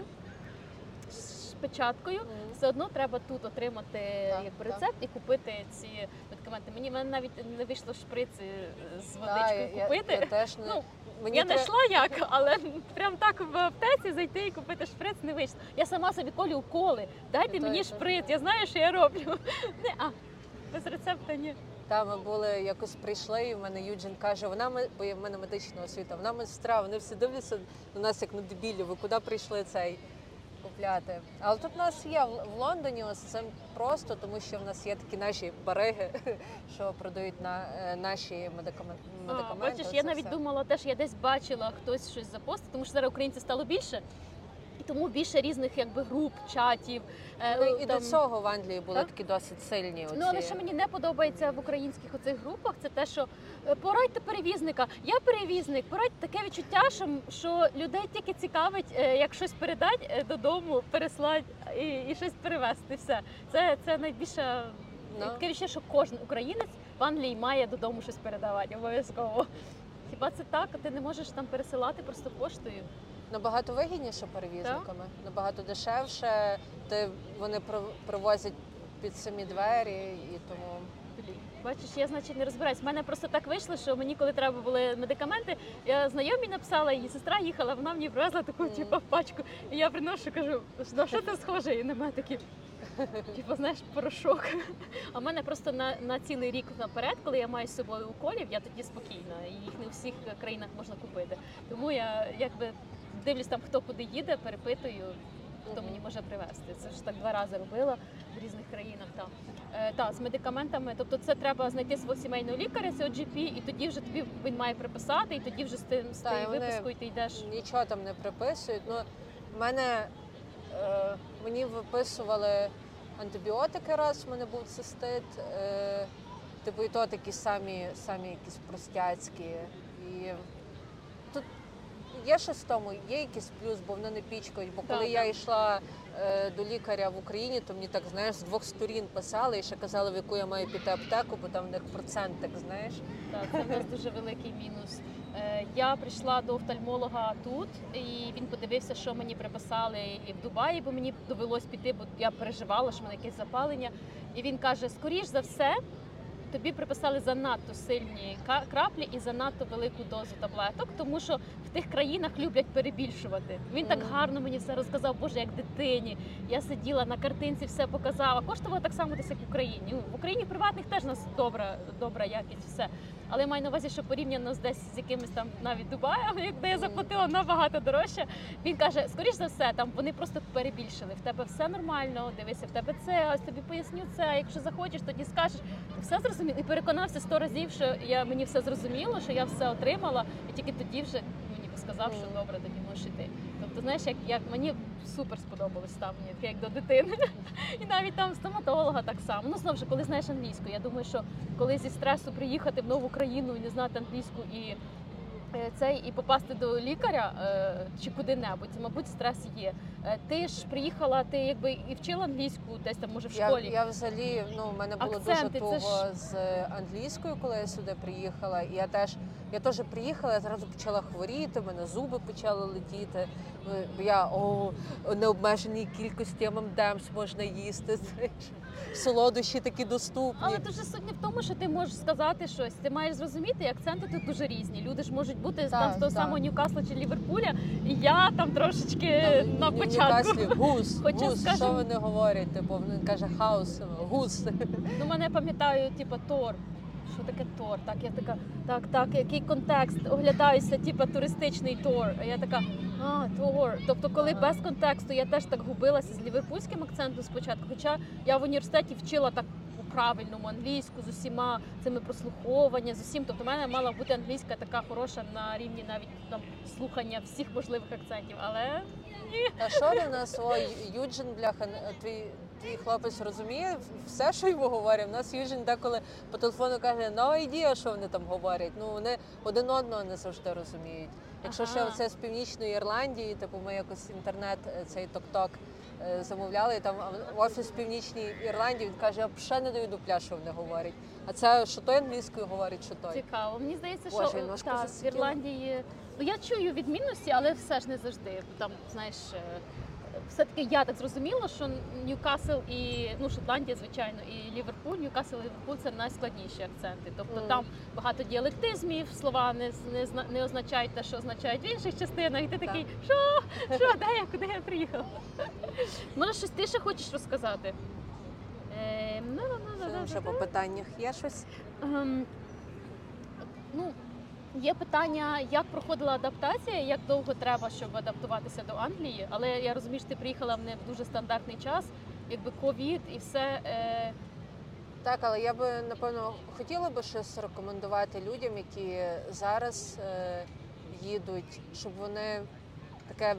Печаткою, все одно треба тут отримати рецепт і купити ці медикаменти. Мені навіть не вийшло шприці з водичкою купити. Я теж я не йшла як, але прям так в аптеці зайти і купити шприц не вийшло. Я сама собі колю уколи. Дайте мені шприц, я знаю, що я роблю. Без рецепта ні. Ми були, якось прийшли, і в мене Юджин каже, бо в мене медична освіта, вона медсестра, вони всі дивляться на нас як на дебілів, ви куди прийшли цей купляти. Але тут у нас є в Лондоні, ось це просто, тому що в нас є такі наші бариги, що продають наші медикаменти. Бачиш, я навіть думала, теж я десь бачила хтось щось запостив, тому що зараз українців стало більше. І тому більше різних груп, чатів. І до цього в Англії були такі досить сильні. Але що мені не подобається в українських оцих групах, це те, що порадьте перевізника. Я перевізник, порадьте таке відчуття, що людей тільки цікавить, як щось передати додому, переслати і щось перевезти. Все. Це найбільше таке відчуття, що кожен українець в Англії має додому щось передавати, обов'язково. Хіба це так? Ти не можеш там пересилати просто поштою? Набагато вигідніше перевізниками, набагато дешевше, вони привозять під самі двері і тому... Бачиш, я, значить, не розбираюсь. У мене просто так вийшло, що мені, коли треба були медикаменти, я знайомій написала, її сестра їхала, вона мені привезла таку пачку. І я приношу, кажу, що це схоже? І на мене такі, знаєш, порошок. А в мене просто на цілий рік наперед, коли я маю з собою уколів, я тоді спокійна. І їх не у всіх країнах можна купити. Тому я дивлюсь там, хто куди їде, перепитую, хто мені може привезти. Це ж так 2 рази робила в різних країнах. З медикаментами. Тобто це треба знайти свого сімейного лікаря, цього GP, і тоді вже тобі він має приписати, і тоді вже з тією випискою ти йдеш. Нічого там не приписують. Мені виписували антибіотики раз, в мене був цистит. І то такі самі якісь простяцькі. І тут є щось в тому, є якийсь плюс, бо вони не пічкають. Бо коли я йшла до лікаря в Україні, то мені так, знаєш, з 2 сторін писали і ще казали, в яку я маю піти аптеку, бо там в них процентик, знаєш. Так, це в нас дуже великий мінус. Я прийшла до офтальмолога тут, і він подивився, що мені приписали і в Дубаї, бо мені довелось піти, бо я переживала, що в мене якесь запалення. І він каже, скоріш за все, тобі приписали занадто сильні краплі і занадто велику дозу таблеток, тому що в тих країнах люблять перебільшувати. Він так гарно мені все розказав, боже, як дитині. Я сиділа на картинці, все показала. Коштувало так само десь, як в Україні. В Україні приватних теж у нас добра якість, все. Але я маю на увазі, що порівняно десь з якимись там навіть Дубаєм, де я заплатила набагато дорожче, він каже, скоріш за все, там вони просто перебільшили. В тебе все нормально, дивися, в тебе це, ось тобі поясню це, якщо захочеш, тоді скажеш. Все зрозуміло. І переконався 100 разів, що мені все зрозуміло, що я все отримала, і тільки тоді вже мені сказав, що добре, тоді можеш йти. Тобто, знаєш, як мені супер сподобалось ставлення, як до дитини. І навіть там стоматолога так само. Ну, знову ж, коли знаєш англійську, я думаю, що коли зі стресу приїхати в нову країну і не знати англійську і попасти до лікаря чи куди-небудь, мабуть, стрес є. Ти ж приїхала, ти якби і вчила англійську десь там, може, в школі? Я взагалі, в мене було Акценти, дуже туго з англійською, коли я сюди приїхала. І я теж приїхала, я зразу почала хворіти, в мене зуби почали летіти. Я необмеженій кількості ММДМС можна їсти. Солодощі такі доступні. Але дуже суть не в тому, що ти можеш сказати щось. Ти маєш зрозуміти, і акценти тут дуже різні. Люди ж можуть бути там з того самого Ньюкасла чи Ліверпуля, і я там трошечки на початку. В Ньюкаслі гус, що вони говорять? Типу, він каже хаус, гус. Ну, мене пам'ятаю, тор. Що таке тор? Так, я така, так, який контекст? Оглядаюся, туристичний тор. А я така, тор. Тобто, коли без контексту, я теж так губилася з ліверпульським акцентом спочатку, хоча я в університеті вчила так у правильному англійську, з усіма цими прослуховування, з усім. Тобто, в мене мала бути англійська така хороша на рівні навіть там слухання всіх можливих акцентів, але ні. А що до нас, Юджин, бляха, твій хлопець розуміє все, що йому говорять. У нас Юджин деколи по телефону каже, no idea, що вони там говорять. Ну, вони один одного не завжди розуміють. Якщо ще це з Північної Ірландії, типу ми якось інтернет, цей ток-ток замовляли, там офіс в Північній Ірландії, він каже, я ще не даю дупля, що вони говорять. А це, що той англійською говорить, що той. Цікаво. Мені здається, Боже, що в Ірландії, я чую відмінності, але все ж не завжди. Там, знаєш, все-таки я так зрозуміла, що Ньюкасл і Шотландія, звичайно, і Ліверпуль, Ньюкасл і Ліверпуль – це найскладніші акценти. Тобто там багато діалектизмів, слова не означають те, що означають в інших частинах. І ти такий, що, куди я приїхала? Може, щось ти ще хочеш розказати? Вже по питаннях є щось? Є питання, як проходила адаптація, як довго треба, щоб адаптуватися до Англії, але я розумію, що ти приїхала в не дуже стандартний час, якби ковід і все. Так, але я би, напевно, хотіла би щось рекомендувати людям, які зараз їдуть, щоб вони таке...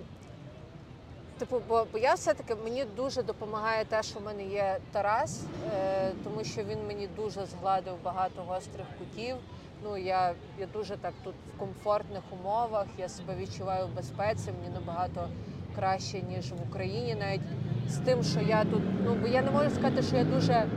бо я все-таки, мені дуже допомагає те, що в мене є Тарас, тому що він мені дуже згладив багато гострих кутів. Я дуже так тут в комфортних умовах, я себе відчуваю в безпеці, мені набагато краще, ніж в Україні, навіть з тим, що я тут, бо я не можу сказати, що я дуже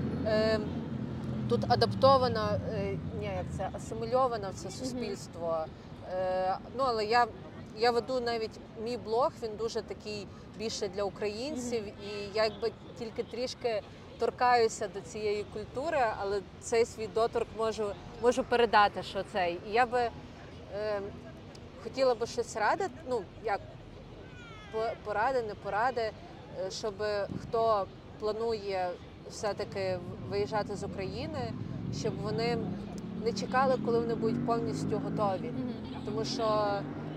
тут адаптована, асимільована в це суспільство. Але я веду навіть мій блог, він дуже такий більше для українців, і я якби тільки трішки торкаюся до цієї культури, але цей свій доторк можу передати, що цей. І я би хотіла би щось радити, як поради, не поради, щоб хто планує все-таки виїжджати з України, щоб вони не чекали, коли вони будуть повністю готові. Тому що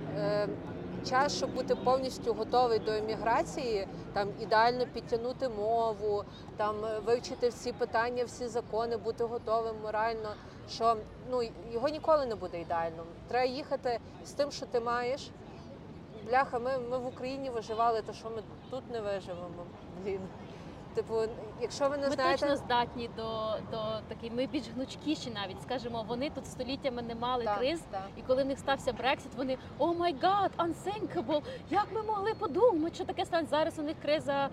час, щоб бути повністю готовий до еміграції, там ідеально підтягнути мову, там вивчити всі питання, всі закони, бути готовим морально, що його ніколи не буде ідеальним. Треба їхати з тим, що ти маєш. Бляха, ми в Україні виживали, то що ми тут не виживемо, блін. Якщо ви не знаєте... Ми точно здатні до таких, ми більш гнучкіші навіть, скажімо, вони тут століттями не мали криз, і коли в них стався Брексит, вони, о май гад, unthinkable, як ми могли подумати, що таке стане, зараз у них криза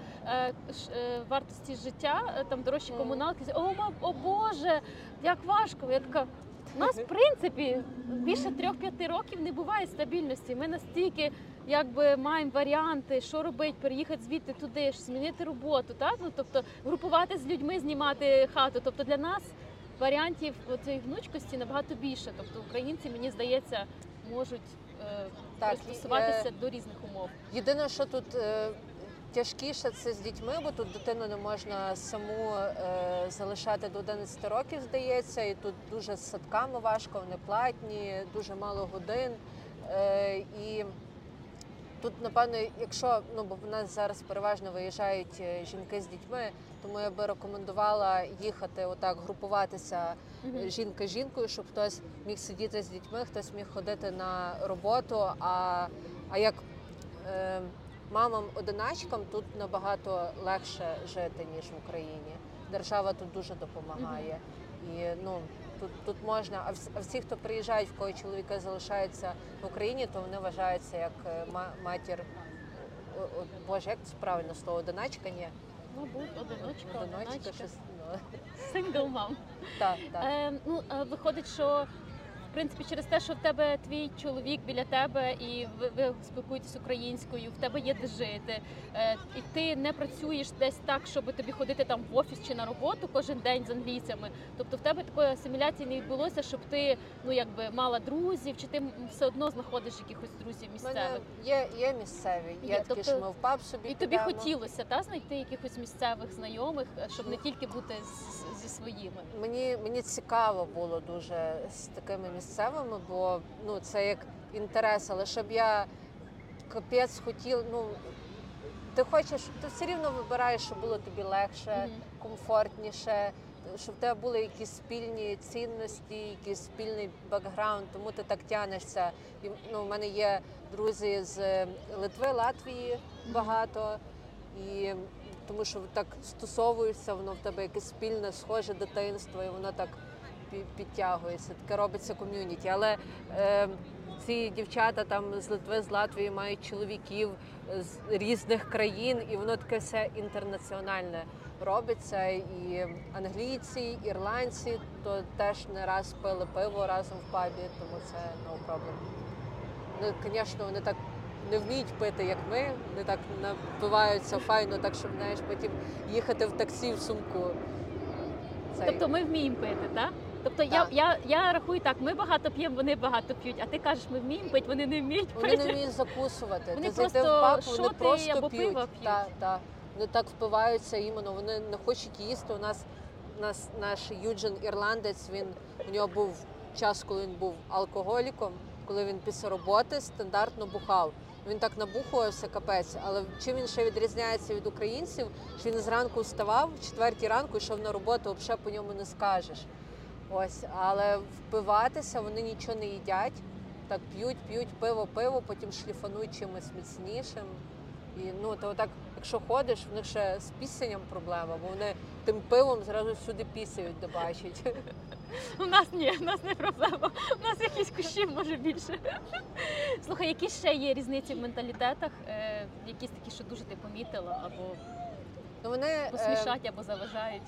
вартості життя, там дорожчі комуналки, о Боже, як важко, я така... У нас, в принципі, більше 3-5 років не буває стабільності. Ми настільки маємо варіанти, що робити, переїхати звідти туди, змінити роботу, так? Ну, тобто групувати з людьми, знімати хату. Тобто для нас варіантів цієї гнучкості набагато більше. Тобто українці, мені здається, можуть пристосуватися до різних умов. Єдине, що тут тяжкіше, це з дітьми, бо тут дитину не можна саму залишати до 11 років, здається, і тут дуже з садками важко, вони платні, дуже мало годин. І тут, напевно, якщо, бо в нас зараз переважно виїжджають жінки з дітьми, тому я би рекомендувала їхати отак, групуватися жінка з жінкою, щоб хтось міг сидіти з дітьми, хтось міг ходити на роботу, а як мамам-одиначкам тут набагато легше жити, ніж в Україні. Держава тут дуже допомагає. І тут можна, а всі, хто приїжджають, в кого чоловіки залишаються в Україні, то вони вважаються як матір, Боже, як це правильно слово, одиначка, ні? Мабуть, одиночка. Single mom. Так. Виходить, що в принципі через те, що в тебе твій чоловік біля тебе і ви спілкуєтесь українською, в тебе є де жити, і ти не працюєш десь так, щоб тобі ходити там в офіс чи на роботу кожен день з англійцями. Тобто в тебе такої асиміляції не відбулося, щоб ти мала друзів, чи ти все одно знаходиш якихось друзів місцевих? У мене є місцеві, є такі, що ми в паб собі підемо. І тобі хотілося знайти якихось місцевих знайомих, щоб не тільки бути зі своїми? Мені цікаво було дуже з такими місцевими, бо це як інтерес, але щоб я капець хотів, ти все рівно вибираєш, щоб було тобі легше, комфортніше, щоб в тебе були якісь спільні цінності, якийсь спільний бекграунд, тому ти так тянешся. У мене є друзі з Литви, Латвії багато, і тому що так стосовуєшся, воно в тебе якесь спільне, схоже дитинство, і воно так підтягується, таке робиться ком'юніті. Але ці дівчата там з Литви, з Латвії мають чоловіків з різних країн, і воно таке все інтернаціональне робиться. І англійці, ірландці то теж не раз пили пиво разом в пабі, тому це no problem. Звісно, вони так не вміють пити, як ми, вони так напиваються файно, так щоб, потім їхати в таксі в сумку. Тобто ми вміємо пити, так? Тобто я рахую так, ми багато п'ємо, вони багато п'ють, а ти кажеш, ми вміємо пити, вони не вміють пити. Вони не вміють закусувати. Вони ти зайди в паб, вони просто або п'ють. пиво п'ють. Так. Вони так впиваються іменно, вони не хочуть їсти. У нас наш Юджин ірландець, у нього був час, коли він був алкоголіком, коли він після роботи стандартно бухав. Він так набухувався, капець, але чим він ще відрізняється від українців, що він зранку вставав, в 4 ранку йшов на роботу, взагалі по ньому не скажеш. Ось, але впиватися вони нічого не їдять, так п'ють пиво, потім шліфанують чимось міцнішим. І то так, якщо ходиш, в них ще з пісенням проблема, бо вони тим пивом зразу всюди пісяють, де бачать. У нас не проблема. У нас якісь кущі, може, більше. Слухай, які ще є різниці в менталітетах? Якісь такі, що дуже ти помітила, або посмішать, або заважають?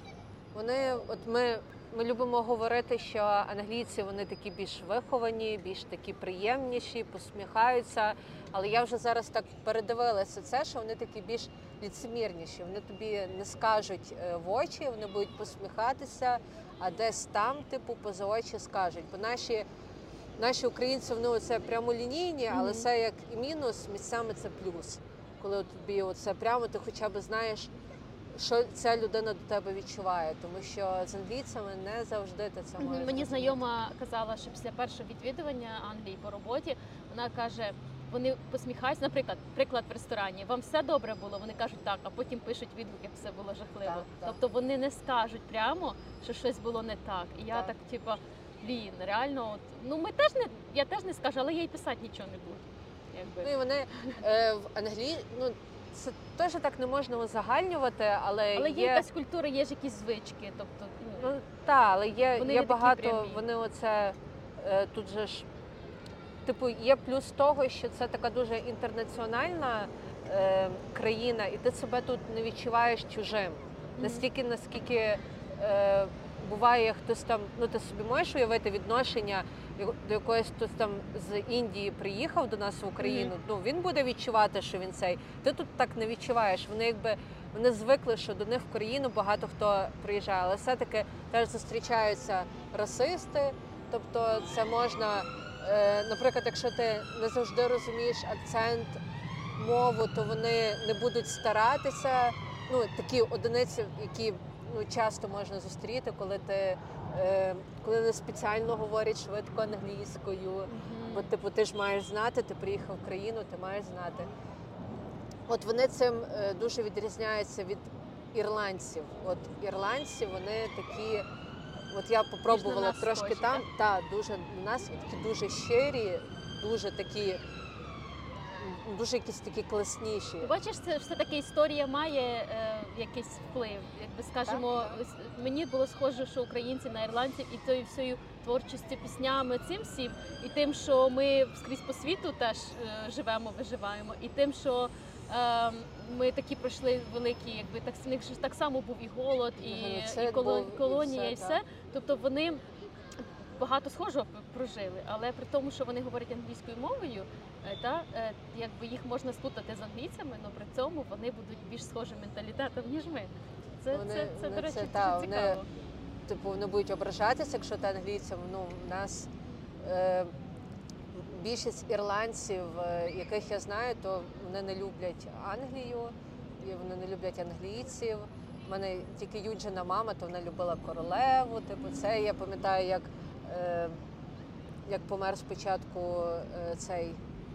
Ми любимо говорити, що англійці, вони такі більш виховані, більш такі приємніші, посміхаються. Але я вже зараз так передивилася це, що вони такі більш ліцемірніші. Вони тобі не скажуть в очі, вони будуть посміхатися, а десь там, поза очі скажуть. Бо наші українці, вони оце прямолінійні, але це як і мінус, місцями це плюс. Коли тобі оце прямо, ти хоча б знаєш, що ця людина до тебе відчуває, тому що з англійцями не завжди ти це можеш. Мені знайома казала, що після першого відвідування Англії по роботі, вона каже, вони посміхаються, наприклад, приклад в ресторані, вам все добре було? Вони кажуть так, а потім пишуть відгук, як все було жахливо. Так. Тобто вони не скажуть прямо, що щось було не так. І я так, реально, я теж не скажу, але я й писати нічого не буду. І вони в Англії, це теж так не можна узагальнювати, але є якась культура, є ж якісь звички, тобто... але є багато, прямі. вони оце, тут же ж, є плюс того, що це така дуже інтернаціональна країна, і ти себе тут не відчуваєш чужим. Настільки, наскільки буває хтось там, ну ти собі можеш уявити відношення до якогось хтось там з Індії приїхав до нас в Україну, ну він буде відчувати, що він цей. Ти тут так не відчуваєш. Вони звикли, що до них в країну багато хто приїжджає, але все-таки теж зустрічаються расисти. Тобто це можна, наприклад, якщо ти не завжди розумієш акцент, мову, то вони не будуть старатися. Ну, такі одиниці, які часто можна зустріти, коли не спеціально говорять швидко англійською. Бо типу, ти ж маєш знати, ти приїхав в країну, ти маєш знати. От вони цим дуже відрізняються від ірландців. От ірландці, вони такі, от я попробувала трошки схожі, там, дуже у нас такі дуже щирі, дуже такі, дуже якісь такі класніші. Бачиш, це все-таки історія має якийсь вплив. Якби скажемо, мені було схоже, що українці на ірландців і тою всією творчістю, піснями, цим всім, і тим, що ми скрізь по світу теж живемо, виживаємо, і тим, що ми такі пройшли великі, якби так в них так само був і голод, і колонія, і все. Тобто вони багато схожого прожили, але при тому, що вони говорять англійською мовою, якби їх можна сплутати з англійцями, але при цьому вони будуть більш схожим менталітетом, ніж ми. Це до речі, дуже цікаво. Типу, вони будуть ображатися, якщо ти англійцям. Ну, у нас більшість ірландців, яких я знаю, то вони не люблять Англію, і вони не люблять англійців. У мене тільки Юджина мама, то вона любила королеву. Типу, це я пам'ятаю, як помер спочатку цей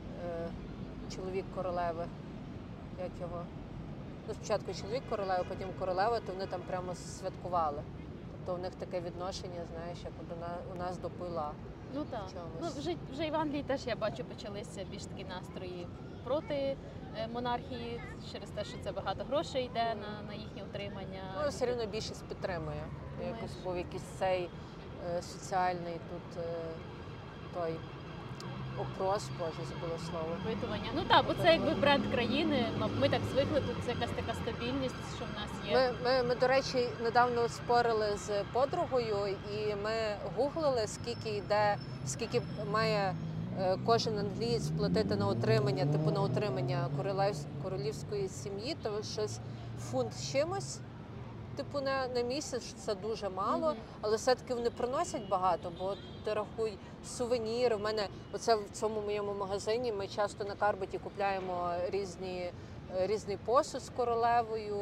чоловік королеви. Як його? Ну, спочатку чоловік королеви, потім королева, то вони там прямо святкували. Тобто у них таке відношення, знаєш, як у нас до пила. Ну так. Ну, вже і в Англії теж, я бачу, почалися більш такі настрої проти монархії, через те, що це багато грошей йде на їхнє утримання. Ну, все одно більшість підтримує. Якось був якийсь цей соціальний тут той опрос, боже, забула слово. Опитування. Ну так, бо це якби бренд країни, ми так звикли, тут це якась така стабільність, що в нас є. Ми, до речі, недавно спорили з подругою, і ми гуглили, скільки має кожен англієць платити на утримання, типу на утримання королівської сім'ї, то щось фунт з чимось. Типу на місяць це дуже мало, але все-таки вони приносять багато, бо ти рахуй сувеніри. В мене оце в цьому моєму магазині ми часто на Карбаті купляємо різний посуд з королевою,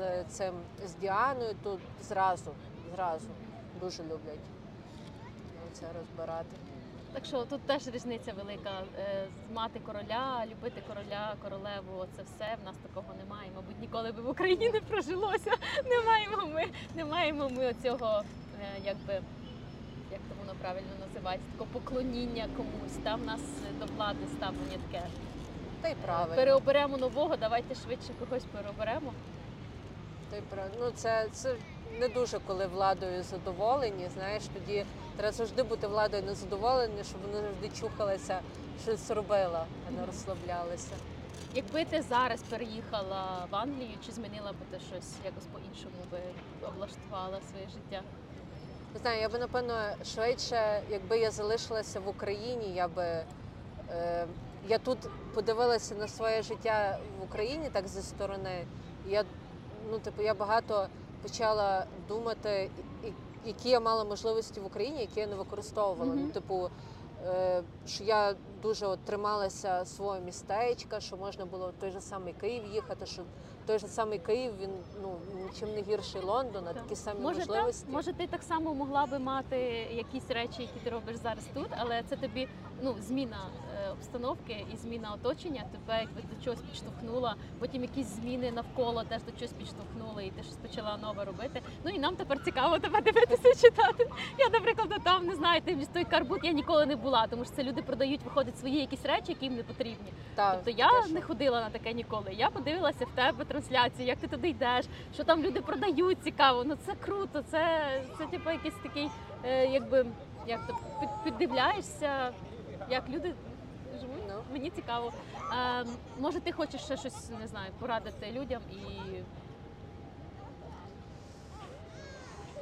з Діаною, тут зразу дуже люблять це розбирати. Так що тут теж різниця велика. Мати короля, любити короля, королеву, це все, в нас такого немає. Мабуть, ніколи би в Україні не прожилося. Не маємо ми оцього, якби, як то воно правильно називається, такого поклоніння комусь. Там в нас до влади ставлення таке. Та й правильно. Переоберемо нового, давайте швидше когось переоберемо. Та й правильно. Ну, це не дуже, коли владою задоволені, знаєш, тоді треба завжди бути владою незадоволені, щоб вони завжди чухалися, щось робила, а не розслаблялися. Якби ти зараз переїхала в Англію, чи змінила би ти щось, якось по-іншому би облаштувала своє життя? Не знаю, я би, напевно, швидше, якби я залишилася в Україні, я тут подивилася на своє життя в Україні так зі сторони. Я багато почала думати, які я мала можливості в Україні, які я не використовувала. Що я дуже трималася свого містечка, що можна було в той же самий Київ їхати, що той же самий Київ, він нічим не гірший Лондона, такі самі можливості. Може, ти так само могла би мати якісь речі, які ти робиш зараз тут, але це тобі зміна обстановки і зміна оточення тебе якби до чогось підштовхнула, потім якісь зміни навколо теж до чогось підштовхнули, і ти щось почала нове робити. Ну і нам тепер цікаво тебе дивитися, читати. Я, наприклад, там, не знаю, той Карбут я ніколи не була, тому що це люди продають, виходять свої якісь речі, які їм не потрібні. Тобто я не ходила на таке ніколи. Я подивилася в тебе трансляцію, як ти туди йдеш, що там люди продають, цікаво. Ну це круто, це типу якийсь такий, якби, як то піддивляєшся, як люди живуть. Мені цікаво. Може, ти хочеш ще щось, не знаю, порадити людям і...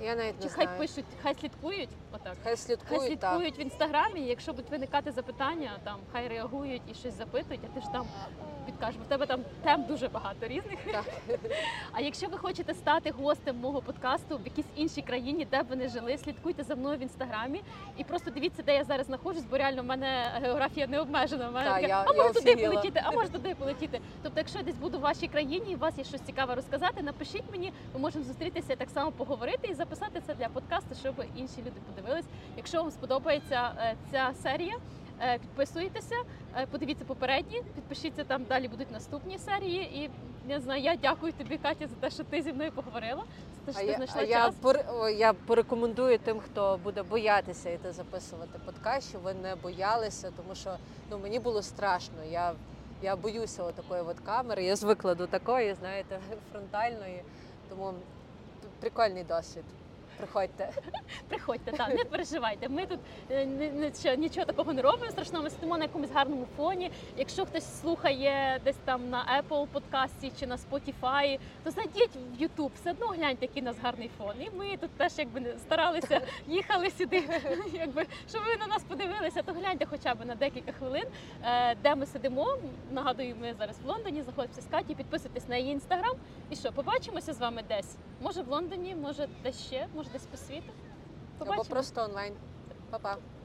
Я навіть Чи не хай знаю. пишуть, хай слідкують, отак. Хай слідкують, Хай слідкують в інстаграмі, якщо будуть виникати запитання, там хай реагують і щось запитують, а ти ж там підкажеш, бо в тебе там тем дуже багато різних. Так. А якщо ви хочете стати гостем мого подкасту в якійсь іншій країні, де б ви не жили, слідкуйте за мною в інстаграмі і просто дивіться, де я зараз знаходжусь, бо реально в мене географія не обмежена. В мене Так, таке, я а може туди офігела. полетіти, а може туди полетіти. Тобто, якщо я десь буду в вашій країні і у вас є щось цікаве розказати, напишіть мені, ми можемо зустрітися і так само поговорити і записати це для подкасту, щоб інші люди подивились. Якщо вам сподобається ця серія, підписуйтеся, подивіться попередні, підпишіться, там далі будуть наступні серії. І не знаю, я дякую тобі, Катя, за те, що ти зі мною поговорила, за те, що ти знайшла час. Я порекомендую тим, хто буде боятися йти записувати подкаст, щоб ви не боялися, тому що мені було страшно. Я боюся отакої от камери, я звикла до такої, знаєте, фронтальної, тому прикольний досвід. Приходьте, так, не переживайте. Ми тут нічого такого не робимо страшного, ми сидимо на якомусь гарному фоні. Якщо хтось слухає десь там на Apple подкасті чи на Spotify, то зайдіть в YouTube, все одно гляньте, який у нас гарний фон. І ми тут теж старалися, їхали сюди, щоб ви на нас подивилися, то гляньте хоча б на декілька хвилин, де ми сидимо. Нагадую, ми зараз в Лондоні, заходьте з Каті, підписуйтесь на її інстаграм. І що, побачимося з вами десь? Може в Лондоні, може десь ще, може десь по світу. Або просто онлайн. Па-па.